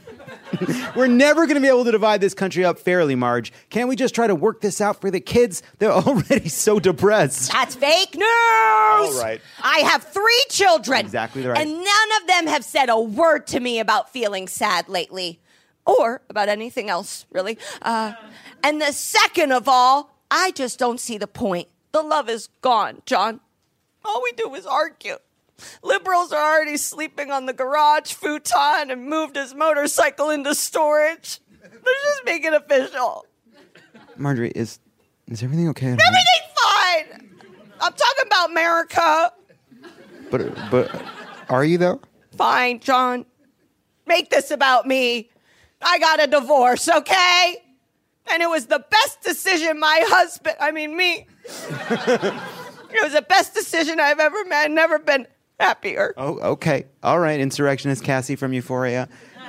to divide this country up fairly, Marge. Can't we just try to work this out for the kids? They're already so depressed. That's fake news! All right. I have 3 children. Exactly right. And none of them have said a word to me about feeling sad lately. Or about anything else, really. And the second of all, I just don't see the point. The love is gone, John. All we do is argue. Liberals are already sleeping on the garage futon and moved his motorcycle into storage. Let's just make it official. Marjorie, is everything okay? Everything's fine. I'm talking about America. But are you though? Fine, John. make this about me. I got a divorce, okay? And it was the best decision me. It was the best decision I've ever made. Never been happier. Oh, okay. All right, insurrectionist Cassie from Euphoria.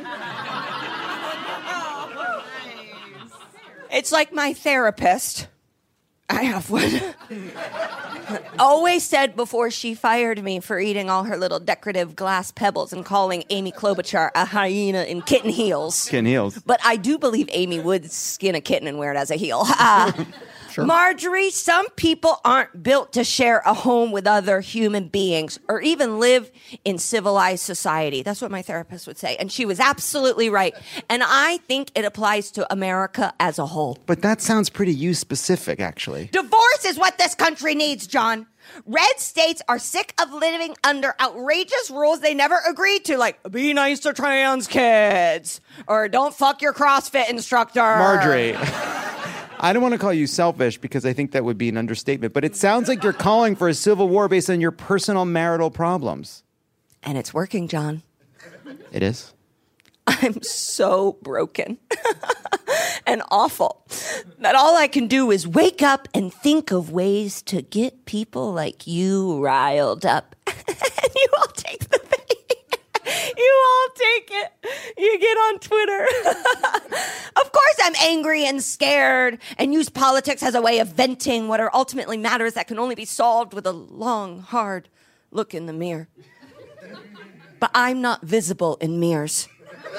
It's like my therapist. I have one. Always said before she fired me for eating all her little decorative glass pebbles and calling Amy Klobuchar a hyena in kitten heels. Kitten heels. But I do believe Amy would skin a kitten and wear it as a heel. Sure. Marjorie, some people aren't built to share a home with other human beings or even live in civilized society. That's what my therapist would say. And she was absolutely right. And I think it applies to America as a whole. But that sounds pretty you-specific, actually. Divorce is what this country needs, John. Red states are sick of living under outrageous rules they never agreed to, like be nice to trans kids or don't fuck your CrossFit instructor. Marjorie, I don't want to call you selfish because I think that would be an understatement, but it sounds like you're calling for a civil war based on your personal marital problems. And it's working, John. It is? I'm so broken and awful that all I can do is wake up and think of ways to get people like you riled up. And you all take the bait. You all take it. You get on Twitter. Of course I'm angry and scared and use politics as a way of venting what are ultimately matters that can only be solved with a long, hard look in the mirror. But I'm not visible in mirrors.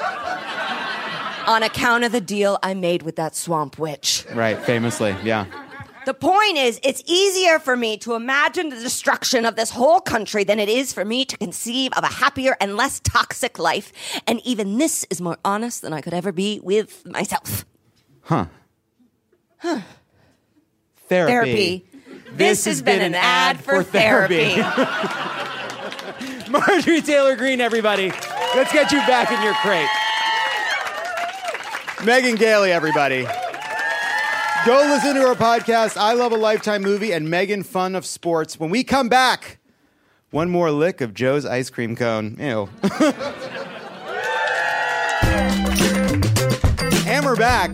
On account of the deal I made with that swamp witch. Right, famously, yeah. The point is, it's easier for me to imagine the destruction of this whole country than it is for me to conceive of a happier and less toxic life. And even this is more honest than I could ever be with myself. Huh. Therapy. This has been an ad for therapy. Marjorie Taylor Greene, everybody. Let's get you back in your crate. Megan Gailey, everybody. Go listen to our podcast, I Love a Lifetime Movie, and Megan Fun of Sports. When we come back, one more lick of Joe's ice cream cone. Ew. And we're back.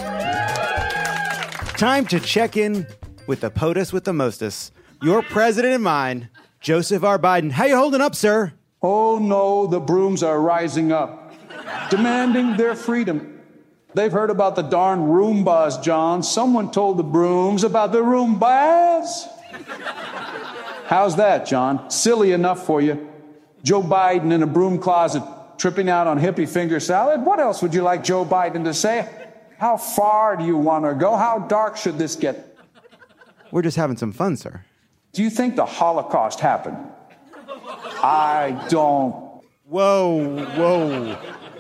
Time to check in with the POTUS with the mostest. Your president and mine, Joseph R. Biden. How you holding up, sir? Oh no, the brooms are rising up, demanding their freedom. They've heard about the darn Roombas, John. Someone told the brooms about the Roombas. How's that, John? Silly enough for you. Joe Biden in a broom closet, tripping out on hippie finger salad. What else would you like Joe Biden to say? How far do you want to go? How dark should this get? We're just having some fun, sir. Do you think the Holocaust happened? I don't. Whoa.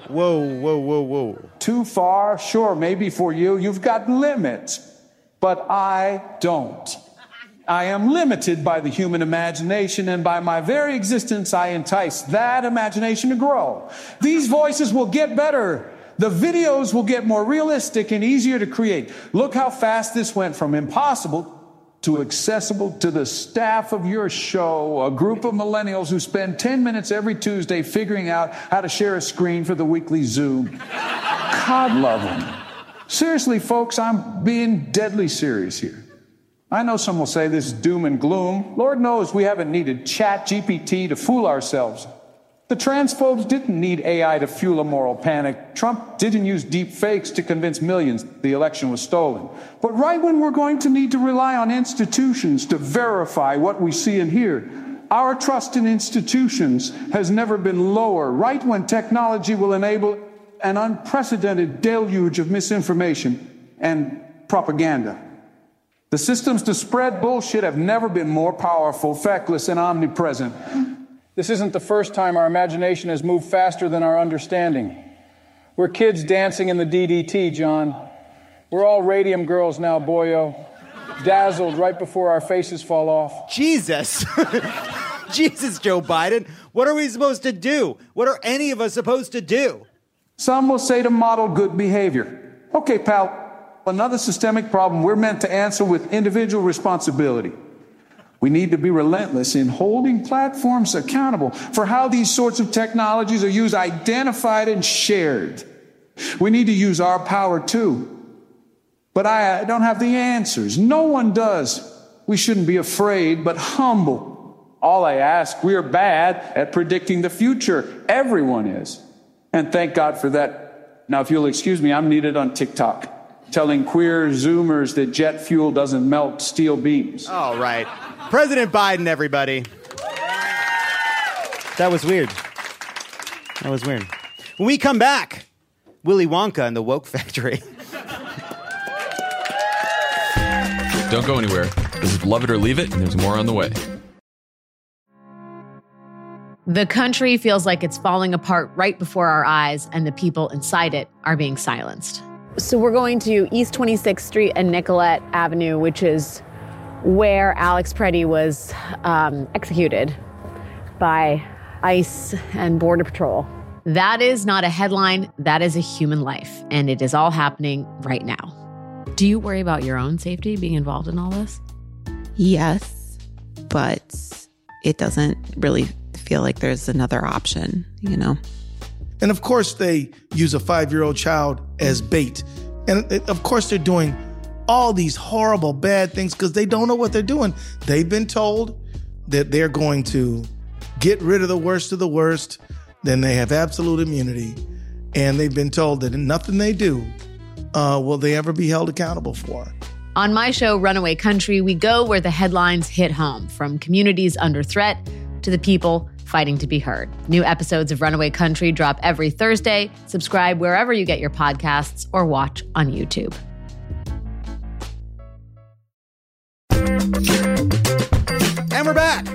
Too far? Sure, maybe for you. You've got limits. But I don't. I am limited by the human imagination, and by my very existence, I entice that imagination to grow. These voices will get better. The videos will get more realistic and easier to create. Look how fast this went from impossible to accessible to the staff of your show, a group of millennials who spend 10 minutes every Tuesday figuring out how to share a screen for the weekly Zoom. God love them. Seriously, folks, I'm being deadly serious here. I know some will say this is doom and gloom. Lord knows we haven't needed ChatGPT to fool ourselves. The transphobes didn't need AI to fuel a moral panic. Trump didn't use deep fakes to convince millions the election was stolen. But right when we're going to need to rely on institutions to verify what we see and hear, our trust in institutions has never been lower. Right when technology will enable an unprecedented deluge of misinformation and propaganda. The systems to spread bullshit have never been more powerful, feckless, and omnipresent. This isn't the first time our imagination has moved faster than our understanding. We're kids dancing in the DDT, John. We're all radium girls now, boyo. Dazzled right before our faces fall off. Jesus. Jesus, Joe Biden. What are we supposed to do? What are any of us supposed to do? Some will say to model good behavior. Okay, pal, another systemic problem we're meant to answer with individual responsibility. We need to be relentless in holding platforms accountable for how these sorts of technologies are used, identified, and shared. We need to use our power too. But I don't have the answers. No one does. We shouldn't be afraid, but humble. All I ask, we are bad at predicting the future. Everyone is. And thank God for that. Now, if you'll excuse me, I'm needed on TikTok, telling queer Zoomers that jet fuel doesn't melt steel beams. All right. President Biden, everybody. That was weird. That was weird. When we come back, Willy Wonka and the Woke Factory. Don't go anywhere. This is Love It or Leave It, and there's more on the way. The country feels like it's falling apart right before our eyes, and the people inside it are being silenced. So we're going to East 26th Street and Nicollet Avenue, which is where Alex Preddy was executed by ICE and Border Patrol. That is not a headline. That is a human life, and it is all happening right now. Do you worry about your own safety being involved in all this? Yes, but it doesn't really feel like there's another option, you know? And of course, they use a 5-year-old child as bait. And of course, they're doing all these horrible, bad things because they don't know what they're doing. They've been told that they're going to get rid of the worst of the worst, then they have absolute immunity. And they've been told that nothing they do will they ever be held accountable for. On my show, Runaway Country, we go where the headlines hit home, from communities under threat to the people fighting to be heard. New episodes of Runaway Country drop every Thursday. Subscribe wherever you get your podcasts or watch on YouTube. And we're back.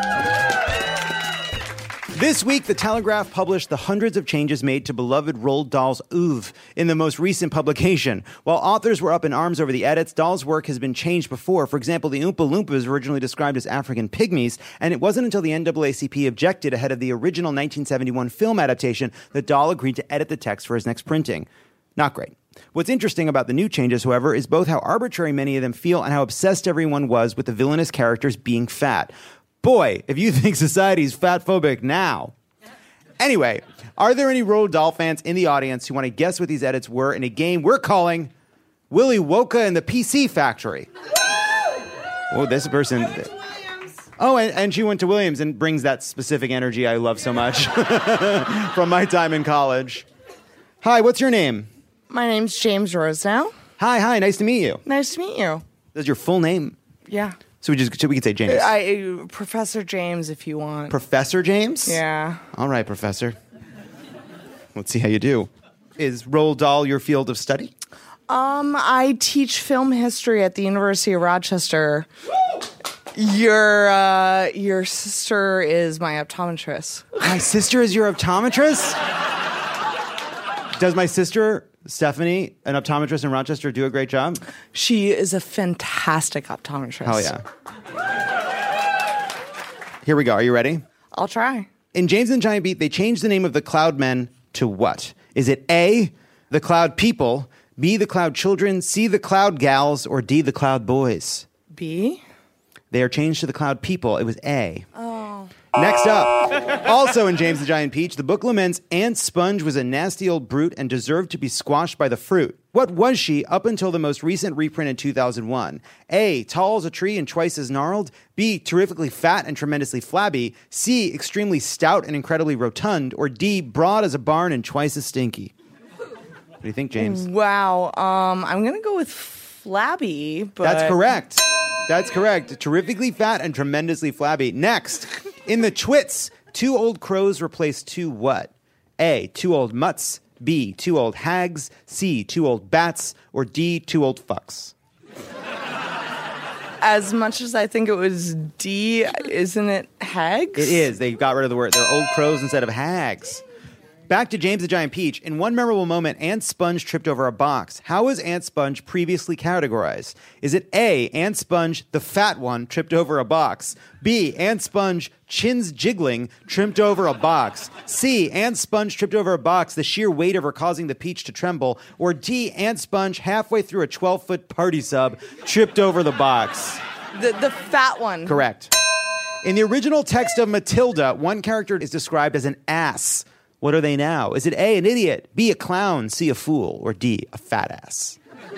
This week, The Telegraph published the hundreds of changes made to beloved Roald Dahl's oeuvre in the most recent publication. While authors were up in arms over the edits, Dahl's work has been changed before. For example, the Oompa Loompas were originally described as African pygmies, and it wasn't until the NAACP objected ahead of the original 1971 film adaptation that Dahl agreed to edit the text for his next printing. Not great. What's interesting about the new changes, however, is both how arbitrary many of them feel and how obsessed everyone was with the villainous characters being fat. Boy, if you think society's fat-phobic now. Anyway, are there any Roald Dahl fans in the audience who want to guess what these edits were in a game we're calling Willy Wonka and the PC Factory? Oh, this person... Oh, and she went to Williams and brings that specific energy I love so much from my time in college. Hi, what's your name? My name's James Rosenau. Hi, nice to meet you. Nice to meet you. That's your full name? Yeah. So we could say James. Professor James, if you want. Professor James? Yeah. All right, Professor. Let's see how you do. Is Roald Dahl your field of study? I teach film history at the University of Rochester. Your sister is my optometrist. My sister is your optometrist? Does my sister, Stephanie, an optometrist in Rochester, do a great job? She is a fantastic optometrist. Hell yeah. Here we go. Are you ready? I'll try. In James and the Giant Beat, they changed the name of the Cloud Men to what? Is it A, the Cloud People, B, the Cloud Children, C, the Cloud Gals, or D, the Cloud Boys? B? They are changed to the Cloud People. It was A. Oh. Next up, also in James the Giant Peach, the book laments Aunt Sponge was a nasty old brute and deserved to be squashed by the fruit. What was she up until the most recent reprint in 2001? A, tall as a tree and twice as gnarled. B, terrifically fat and tremendously flabby. C, extremely stout and incredibly rotund. Or D, broad as a barn and twice as stinky. What do you think, James? Wow. I'm going to go with flabby, but... That's correct. That's correct. Terrifically fat and tremendously flabby. Next, in the Twits, 2 old crows replaced 2 what? A, 2 old mutts. B, 2 old hags. C, 2 old bats. Or D, 2 old fucks. As much as I think it was D, isn't it hags? It is. They got rid of the word. They're old crows instead of hags. Back to James the Giant Peach. In one memorable moment, Aunt Sponge tripped over a box. How was Aunt Sponge previously categorized? Is it A, Aunt Sponge, the fat one, tripped over a box? B, Aunt Sponge, chins jiggling, tripped over a box? C, Aunt Sponge tripped over a box, the sheer weight of her causing the peach to tremble? Or D, Aunt Sponge, halfway through a 12-foot party sub, tripped over the box? The fat one. Correct. In the original text of Matilda, one character is described as an ass. What are they now? Is it A, an idiot, B, a clown, C, a fool, or D, a fat ass?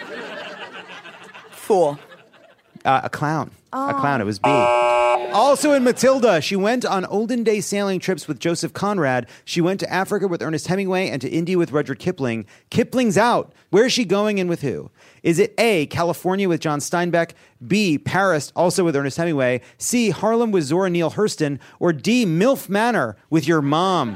Fool. A clown. A clown. It was B. Also in Matilda, she went on olden day sailing trips with Joseph Conrad. She went to Africa with Ernest Hemingway and to India with Rudyard Kipling. Kipling's out. Where is she going and with who? Is it A, California with John Steinbeck, B, Paris, also with Ernest Hemingway, C, Harlem with Zora Neale Hurston, or D, MILF Manor with your mom?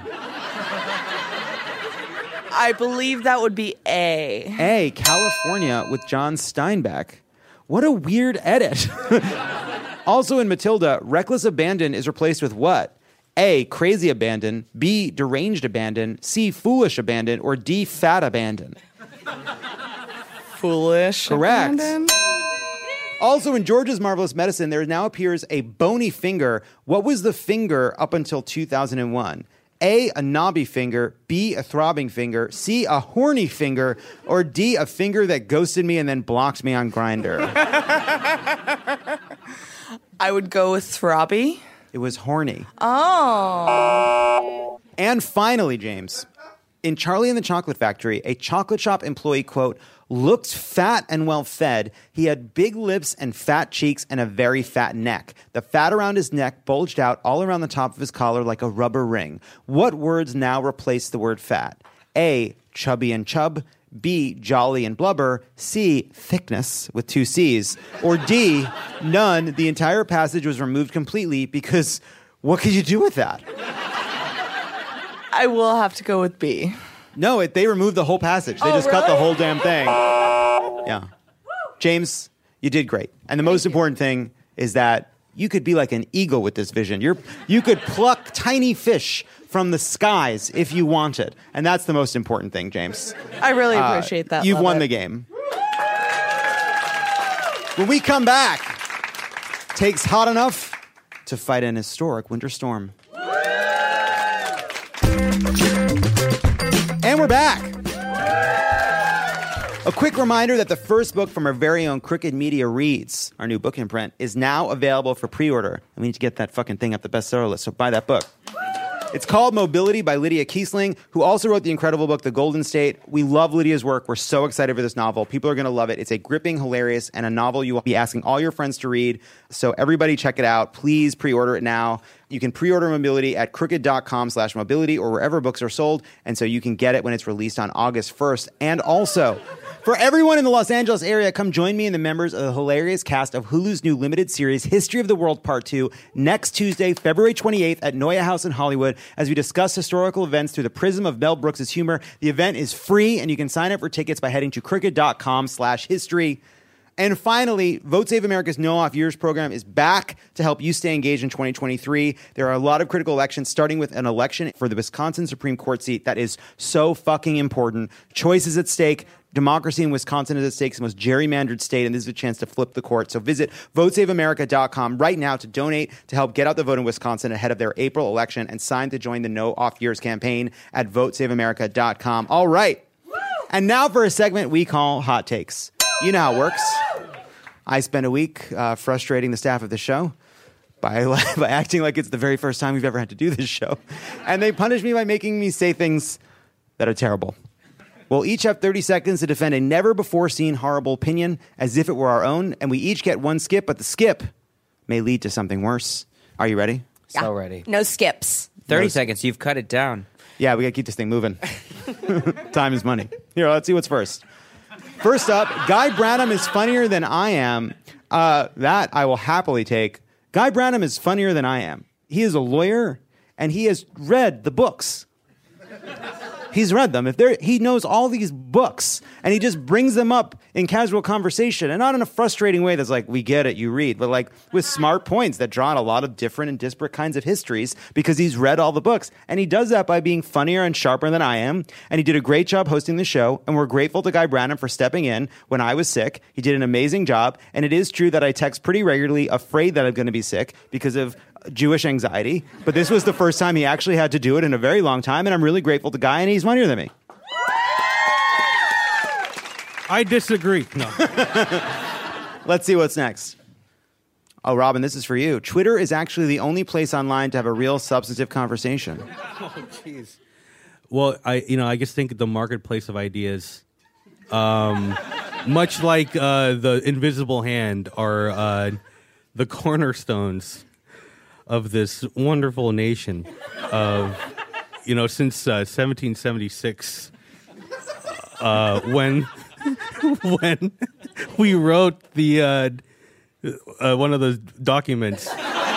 I believe that would be A. A, California with John Steinbeck. What a weird edit. Also in Matilda, reckless abandon is replaced with what? A, crazy abandon, B, deranged abandon, C, foolish abandon, or D, fat abandon? Foolish. Correct. Abandon? Also in George's Marvelous Medicine, there now appears a bony finger. What was the finger up until 2001? A, a knobby finger, B, a throbbing finger, C, a horny finger, or D, a finger that ghosted me and then blocked me on Grindr? I would go with throbby. It was horny. Oh. And finally, James, in Charlie and the Chocolate Factory, a chocolate shop employee, quote, looked fat and well-fed. He had big lips and fat cheeks and a very fat neck. The fat around his neck bulged out all around the top of his collar like a rubber ring. What words now replace the word fat? A, chubby and chub. B, jolly and blubber. C, thickness with 2 C's. Or D, none. The entire passage was removed completely because what could you do with that? I will have to go with B. No, they removed the whole passage. They just cut the whole damn thing. Yeah. James, you did great. And the most important thing is that you could be like an eagle with this vision. You could pluck tiny fish from the skies if you wanted. And that's the most important thing, James. I really appreciate that. You've won the game. When we come back, takes hot enough to fight an historic winter storm. And we're back. A quick reminder that the first book from our very own Crooked Media Reads, our new book imprint, is now available for pre-order. And we need to get that fucking thing up the bestseller list, so buy that book. It's called Mobility by Lydia Kiesling, who also wrote the incredible book, The Golden State. We love Lydia's work. We're so excited for this novel. People are going to love it. It's a gripping, hilarious, and a novel you will be asking all your friends to read. So everybody check it out. Please pre-order it now. You can pre-order Mobility at crooked.com/mobility or wherever books are sold. And so you can get it when it's released on August 1st. And also, for everyone in the Los Angeles area, come join me and the members of the hilarious cast of Hulu's new limited series, History of the World Part 2, next Tuesday, February 28th at Noya House in Hollywood, as we discuss historical events through the prism of Mel Brooks' humor. The event is free, and you can sign up for tickets by heading to crooked.com/history. And finally, Vote Save America's No Off Years program is back to help you stay engaged in 2023. There are a lot of critical elections, starting with an election for the Wisconsin Supreme Court seat that is so fucking important. Choice is at stake. Democracy in Wisconsin is at stake. It's the most gerrymandered state, and this is a chance to flip the court. So visit votesaveamerica.com right now to donate to help get out the vote in Wisconsin ahead of their April election, and sign to join the No Off Years campaign at votesaveamerica.com. All right. And now for a segment we call Hot Takes. You know how it works. I spent a week frustrating the staff of the show by acting like it's the very first time we've ever had to do this show. And they punish me by making me say things that are terrible. We'll each have 30 seconds to defend a never-before-seen horrible opinion as if it were our own, and we each get one skip, but the skip may lead to something worse. Are you ready? Yeah. So ready. No skips. 30 seconds. You've cut it down. Yeah, we got to keep this thing moving. Time is money. Here, let's see what's first. First up, Guy Branum is funnier than I am. That I will happily take. Guy Branum is funnier than I am. He is a lawyer, and he has read the books. He's read them. He knows all these books, and he just brings them up in casual conversation, and not in a frustrating way that's like, we get it, you read, but like with smart points that draw on a lot of different and disparate kinds of histories because he's read all the books. And he does that by being funnier and sharper than I am, and he did a great job hosting the show, and we're grateful to Guy Branum for stepping in when I was sick. He did an amazing job, and it is true that I text pretty regularly afraid that I'm going to be sick because of Jewish anxiety, but this was the first time he actually had to do it in a very long time, and I'm really grateful to Guy, and he's funnier than me. I disagree. No. Let's see what's next. Oh, Robin, this is for you. Twitter is actually the only place online to have a real substantive conversation. Oh, jeez. Well, I just think the marketplace of ideas, much like the invisible hand, are the cornerstones of this wonderful nation of, since 1776, when we wrote the one of those documents.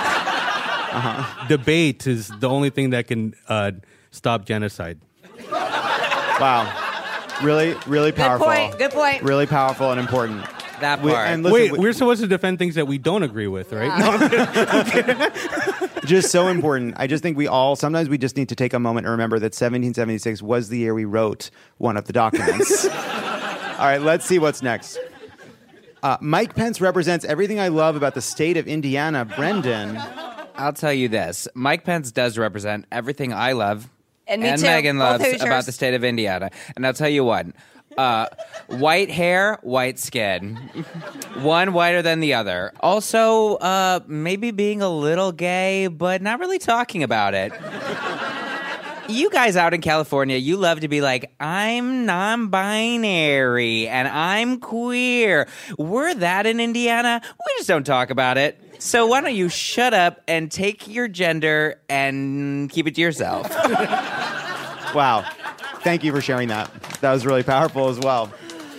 Debate is the only thing that can stop genocide. Wow. Really, really powerful. Good point. Really powerful and important. That part. And listen, we're supposed to defend things that we don't agree with, right? No, I'm kidding. Just so important. I just think sometimes we just need to take a moment and remember that 1776 was the year we wrote one of the documents. All right, let's see what's next. Mike Pence represents everything I love about the state of Indiana. Brendan. I'll tell you this. Mike Pence does represent everything I love and me too. Megan loves Hoosiers. about the state of Indiana. And I'll tell you what. White hair, white skin. One whiter than the other. Also, maybe being a little gay, but not really talking about it. You guys out in California, you love to be like, I'm non-binary and I'm queer. We're that in Indiana. We just don't talk about it. So why don't you shut up and take your gender and keep it to yourself? Wow. Thank you for sharing that. That was really powerful as well.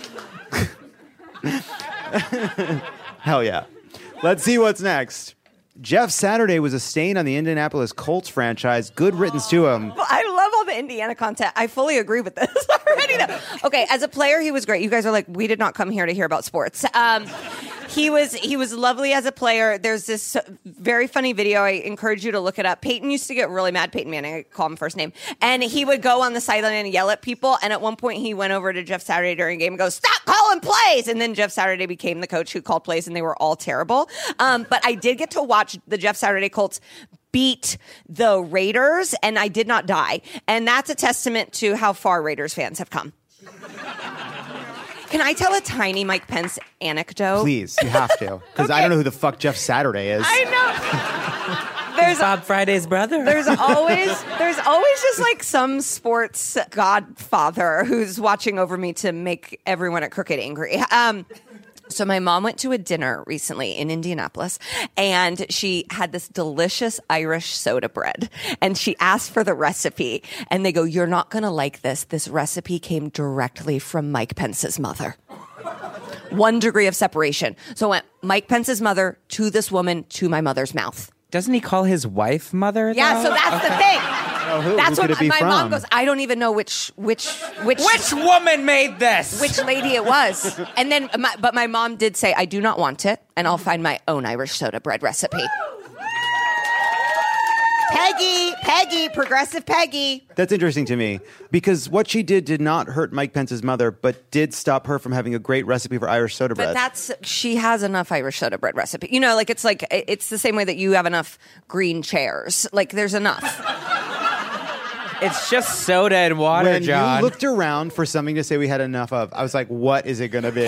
Hell yeah. Let's see what's next. Jeff Saturday was a stain on the Indianapolis Colts franchise. Good riddance to him. I love all the Indiana content. I fully agree with this already. Okay, as a player, he was great. You guys are like, we did not come here to hear about sports. He was lovely as a player. There's this very funny video. I encourage you to look it up. Peyton used to get really mad. Peyton Manning, I call him first name. And he would go on the sideline and yell at people. And at one point, he went over to Jeff Saturday during a game and goes, "Stop calling plays!" And then Jeff Saturday became the coach who called plays, and they were all terrible. But I did get to watch the Jeff Saturday Colts beat the Raiders, and I did not die. And that's a testament to how far Raiders fans have come. Can I tell a tiny Mike Pence anecdote? Please, you have to. Because I don't know who the fuck Jeff Saturday is. I know. There's Bob Friday's brother. There's always just like some sports godfather who's watching over me to make everyone at Crooked angry. So my mom went to a dinner recently in Indianapolis, and she had this delicious Irish soda bread, and she asked for the recipe, and they go, "You're not going to like this. This recipe came directly from Mike Pence's mother." 1 degree of separation. So it went Mike Pence's mother to this woman to my mother's mouth. Doesn't he call his wife mother? Yeah, though? so that's the thing. That's who what could it be my from? mom goes. I don't even know which woman made this, which lady it was. And then, but my mom did say, "I do not want it, and I'll find my own Irish soda bread recipe." Peggy, progressive Peggy. That's interesting to me because what she did not hurt Mike Pence's mother, but did stop her from having a great recipe for Irish soda bread. But she has enough Irish soda bread recipe. You know, it's the same way that you have enough green chairs. Like there's enough. It's just soda and water, when John. You looked around for something to say we had enough of, I was like, what is it going to be?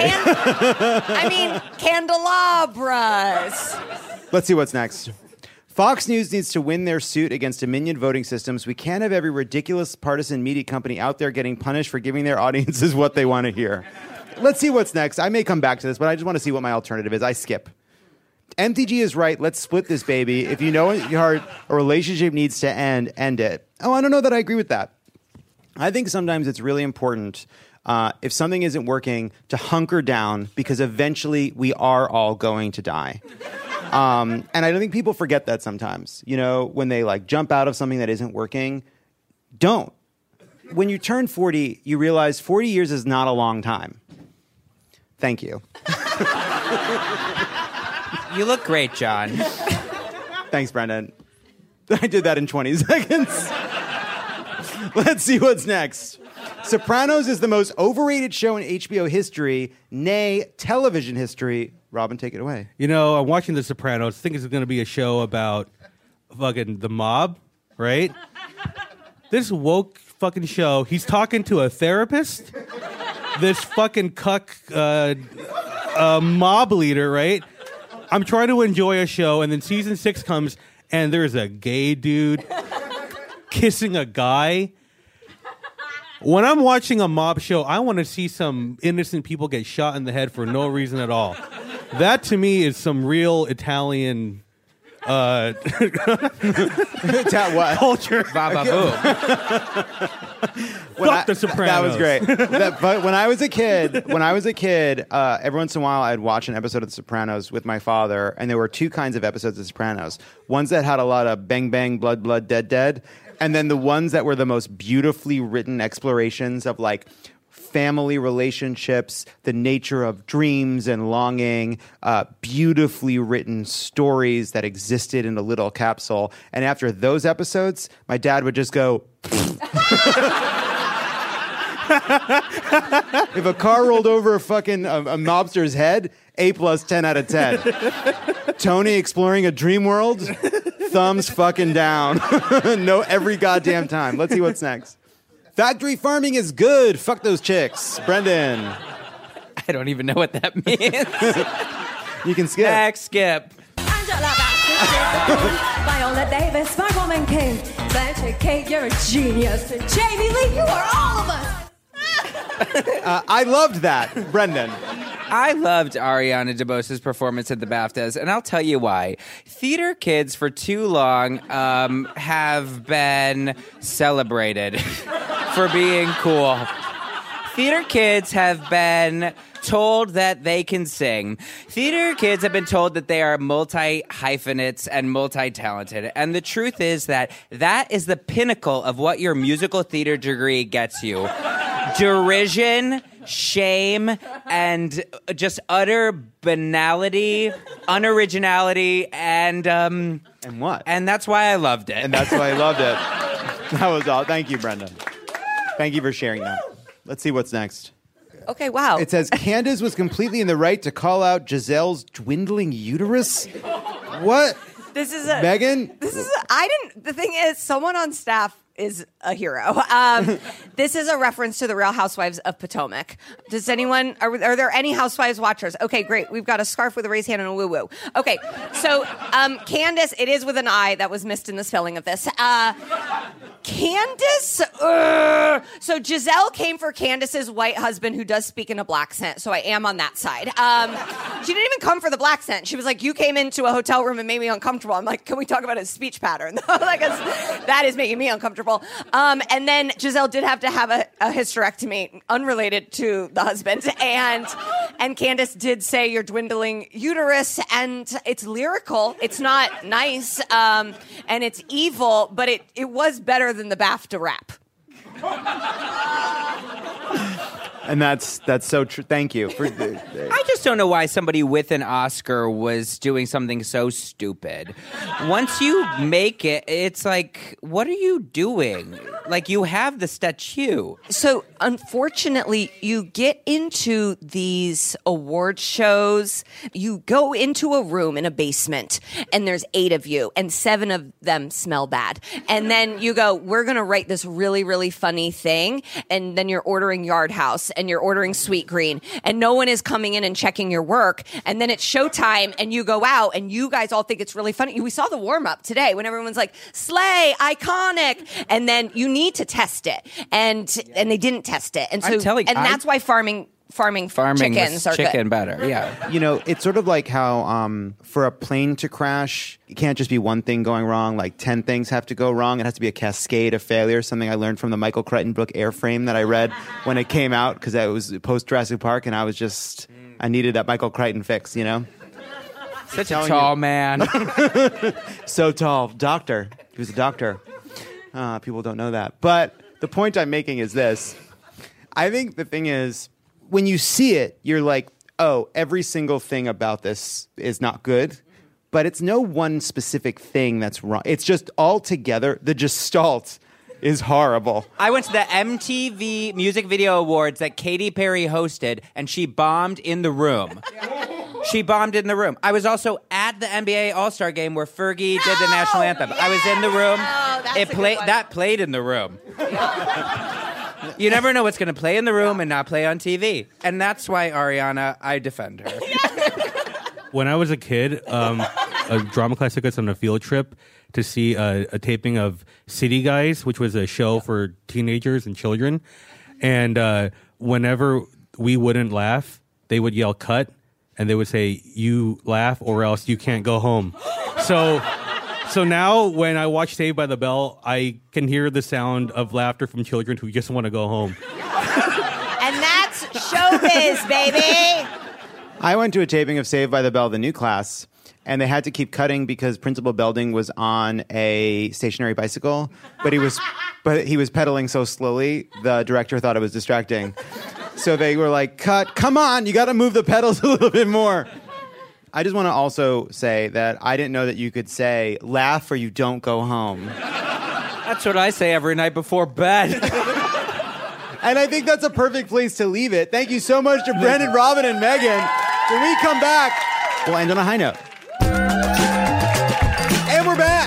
Candelabras. Let's see what's next. Fox News needs to win their suit against Dominion voting systems. We can't have every ridiculous partisan media company out there getting punished for giving their audiences what they want to hear. Let's see what's next. I may come back to this, but I just want to see what my alternative is. I skip. MTG is right. Let's split this baby. If you know in your heart a relationship needs to end it. Oh, I don't know that I agree with that. I think sometimes it's really important, if something isn't working, to hunker down because eventually we are all going to die. And I don't think people forget that sometimes. You know, when they like jump out of something that isn't working, don't. When you turn 40, you realize 40 years is not a long time. Thank you. You look great, John. Thanks, Brendan. I did that in 20 seconds. Let's see what's next. Sopranos is the most overrated show in HBO history, nay, television history. Robin, take it away. You know, I'm watching The Sopranos. I think it's going to be a show about fucking the mob, right? This woke fucking show. He's talking to a therapist. This fucking cuck mob leader, right? I'm trying to enjoy a show, and then season 6 comes, and there's a gay dude kissing a guy. When I'm watching a mob show, I want to see some innocent people get shot in the head for no reason at all. That, to me, is some real Italian... What? Boo. Culture. Fuck The Sopranos. That was great. But when I was a kid, every once in a while I'd watch an episode of The Sopranos with my father, and there were two kinds of episodes of The Sopranos. Ones that had a lot of bang, bang, blood, blood, dead, dead, and then the ones that were the most beautifully written explorations of like family relationships, the nature of dreams and longing, beautifully written stories that existed in a little capsule. And after those episodes, my dad would just go... If a car rolled over a fucking a mobster's head, A plus 10 out of 10. Tony exploring a dream world, thumbs fucking down. No, every goddamn time. Let's see what's next. Factory farming is good. Fuck those chicks. Brendan. I don't even know what that means. You can skip. Back skip. Angela Bassett, Viola Davis, Spider-Woman King, Blanche Kate, you're a genius, and Jamie Lee, you are all of us. I loved that, Brendan. I loved Ariana DeBose's performance at the BAFTAs, and I'll tell you why. Theater kids for too long have been celebrated for being cool. Theater kids have been told that they can sing. Theater kids have been told that they are multi-hyphenates and multi-talented. And the truth is that is the pinnacle of what your musical theater degree gets you. Derision, shame, and just utter banality, unoriginality, and what? And that's why I loved it. And that's why I loved it. That was all. Thank you, Brendan. Thank you for sharing that. Let's see what's next. Okay, wow. It says Candace was completely in the right to call out Giselle's dwindling uterus. What? This is Megan? The thing is, someone on staff is a hero. This is a reference to the Real Housewives of Potomac. Does anyone, are there any Housewives watchers? Okay, great. We've got a scarf with a raised hand and a woo-woo. Okay, so Candace, it is with an I that was missed in the spelling of this. Candace, so Giselle came for Candace's white husband who does speak in a black accent, so I am on that side. She didn't even come for the black accent. She was like, you came into a hotel room and made me uncomfortable. I'm like, can we talk about his speech pattern? Like, that is making me uncomfortable. And then Giselle did have to have a hysterectomy unrelated to the husband. And Candace did say your dwindling uterus, and it's lyrical. It's not nice, and it's evil, but it was better than the BAFTA rap. And that's so true. Thank you. I just don't know why somebody with an Oscar was doing something so stupid. Once you make it, it's like, what are you doing? Like, you have the statue. So, unfortunately, you get into these award shows, you go into a room in a basement, and there's 8 of you, and 7 of them smell bad. And then you go, we're going to write this really, really funny thing, and then you're ordering Yard House, and you're ordering Sweet Green, and no one is coming in and checking your work, and then it's showtime, and you go out, and you guys all think it's really funny. We saw the warm-up today when everyone's like, slay, iconic, and then you need to test it, and they didn't test it, and so that's why farming chickens are chicken good. better, yeah. You know, it's sort of like how for a plane to crash, it can't just be one thing going wrong. Like 10 things have to go wrong. It has to be a cascade of failure. Something I learned from the Michael Crichton book Airframe that I read when it came out, because it was post Jurassic Park, and I needed that Michael Crichton fix. You know, such a tall man, so tall. Doctor. He was a doctor. People don't know that. But the point I'm making is this. I think the thing is, when you see it, you're like, oh, every single thing about this is not good. But it's no one specific thing that's wrong. It's just all together, the gestalt is horrible. I went to the MTV Music Video Awards that Katy Perry hosted, and she bombed in the room. She bombed in the room. I was also at the NBA All-Star Game where Fergie did the national anthem. I was in the room. That played in the room. You never know what's going to play in the room and not play on TV. And that's why, Ariana, I defend her. When I was a kid, a drama class took us on a field trip to see a taping of City Guys, which was a show for teenagers and children. And whenever we wouldn't laugh, they would yell cut, and they would say, "You laugh or else you can't go home." So now when I watch Saved by the Bell, I can hear the sound of laughter from children who just want to go home. And that's showbiz, baby. I went to a taping of Saved by the Bell, the new class, and they had to keep cutting because Principal Belding was on a stationary bicycle, but he was pedaling so slowly, the director thought it was distracting. So they were like, cut, come on, you got to move the pedals a little bit more. I just want to also say that I didn't know that you could say, laugh or you don't go home. That's what I say every night before bed. And I think that's a perfect place to leave it. Thank you so much to Brendan, Robin, and Megan. When we come back, we'll end on a high note. And we're back.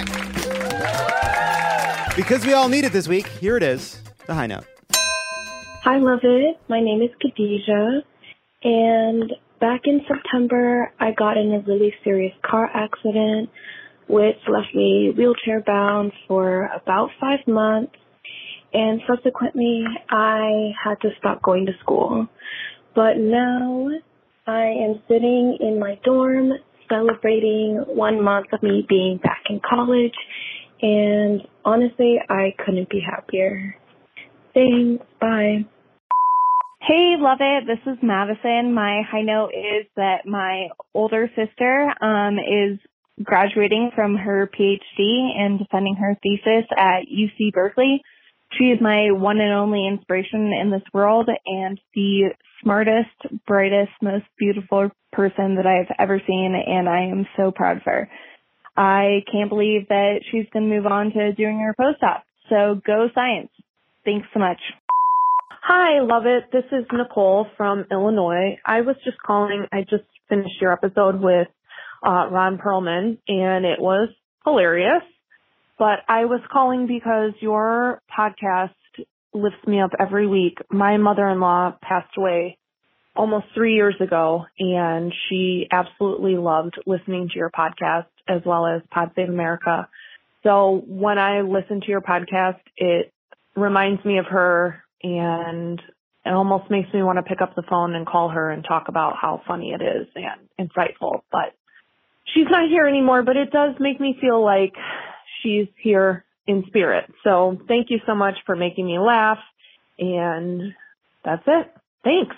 Because we all need it this week, here it is, the high note. Hi, Love It. My name is Khadijah, and back in September, I got in a really serious car accident, which left me wheelchair-bound for about 5 months, and subsequently, I had to stop going to school. But now, I am sitting in my dorm, celebrating 1 month of me being back in college, and honestly, I couldn't be happier. Thanks. Bye. Hey, Love It. This is Madison. My high note is that my older sister is graduating from her PhD and defending her thesis at UC Berkeley. She is my one and only inspiration in this world and the smartest, brightest, most beautiful person that I've ever seen, and I am so proud of her. I can't believe that she's going to move on to doing her postdoc. So go science. Thanks so much. Hi, Love It. This is Nicole from Illinois. I was just calling. I just finished your episode with Ron Perlman, and it was hilarious. But I was calling because your podcast lifts me up every week. My mother-in-law passed away almost 3 years ago, and she absolutely loved listening to your podcast as well as Pod Save America. So when I listen to your podcast, it reminds me of her, and it almost makes me want to pick up the phone and call her and talk about how funny it is and insightful. But she's not here anymore, but it does make me feel like she's here in spirit. So thank you so much for making me laugh, and that's it. Thanks.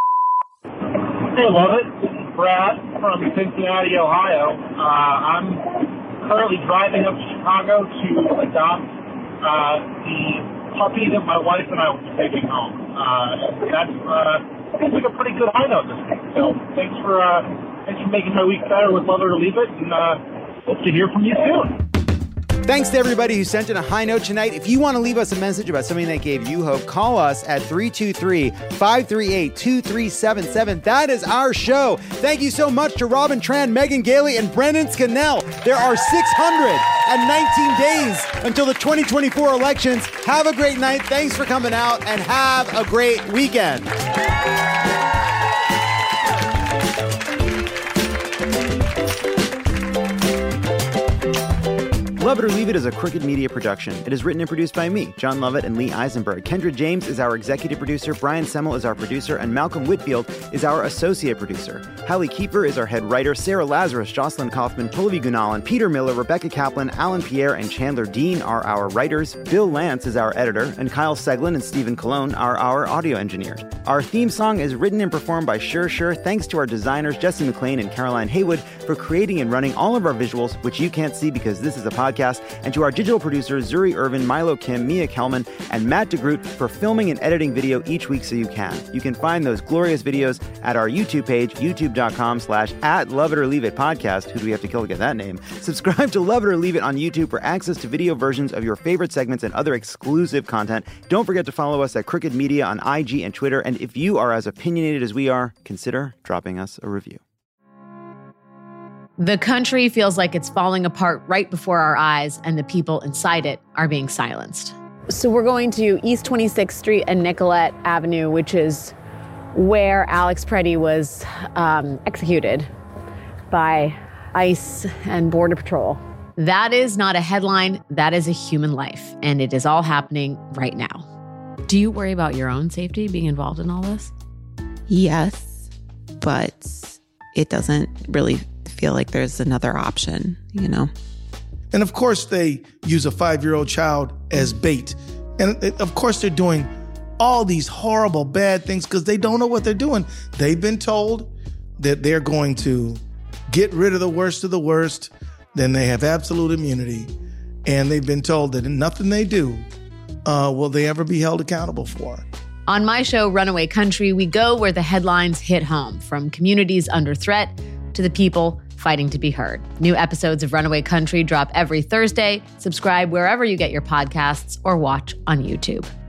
Hey, Love It. This is Brad from Cincinnati, Ohio. I'm currently driving up to Chicago to adopt the puppy that my wife and I will be taking home. That seems like a pretty good high note this week. So thanks for making my week better with Love It or Leave It, and hope to hear from you soon. Thanks to everybody who sent in a high note tonight. If you want to leave us a message about something that gave you hope, call us at 323-538-2377. That is our show. Thank you so much to Robin Tran, Megan Gailey, and Brendan Scannell. There are 619 days until the 2024 elections. Have a great night. Thanks for coming out, and have a great weekend. Love It or Leave It is a Crooked Media production. It is written and produced by me, John Lovett, and Lee Eisenberg. Kendra James is our executive producer, Brian Semmel is our producer, and Malcolm Whitfield is our associate producer. Hallie Kiefer is our head writer, Sarah Lazarus, Jocelyn Kaufman, Pulavi Gunalan, Peter Miller, Rebecca Kaplan, Alan Pierre, and Chandler Dean are our writers. Bill Lance is our editor, and Kyle Seglin and Stephen Colon are our audio engineers. Our theme song is written and performed by Sure Sure. Thanks to our designers, Jesse McLean and Caroline Haywood, for creating and running all of our visuals, which you can't see because this is a podcast, and to our digital producers, Zuri Irvin, Milo Kim, Mia Kelman, and Matt DeGroot for filming and editing video each week so you can. You can find those glorious videos at our YouTube page, youtube.com/@LoveItOrLeaveItPodcast. Who do we have to kill to get that name? Subscribe to Love It or Leave It on YouTube for access to video versions of your favorite segments and other exclusive content. Don't forget to follow us at Crooked Media on IG and Twitter. And if you are as opinionated as we are, consider dropping us a review. The country feels like it's falling apart right before our eyes, and the people inside it are being silenced. So we're going to East 26th Street and Nicollet Avenue, which is where Alex Preddy was executed by ICE and Border Patrol. That is not a headline. That is a human life. And it is all happening right now. Do you worry about your own safety being involved in all this? Yes, but it doesn't really feel like there's another option, you know? And of course, they use a 5-year-old child as bait. And of course, they're doing all these horrible, bad things because they don't know what they're doing. They've been told that they're going to get rid of the worst of the worst, then they have absolute immunity. And they've been told that nothing they do will they ever be held accountable for. On my show, Runaway Country, we go where the headlines hit home, from communities under threat to the people fighting to be heard. New episodes of Runaway Country drop every Thursday. Subscribe wherever you get your podcasts or watch on YouTube.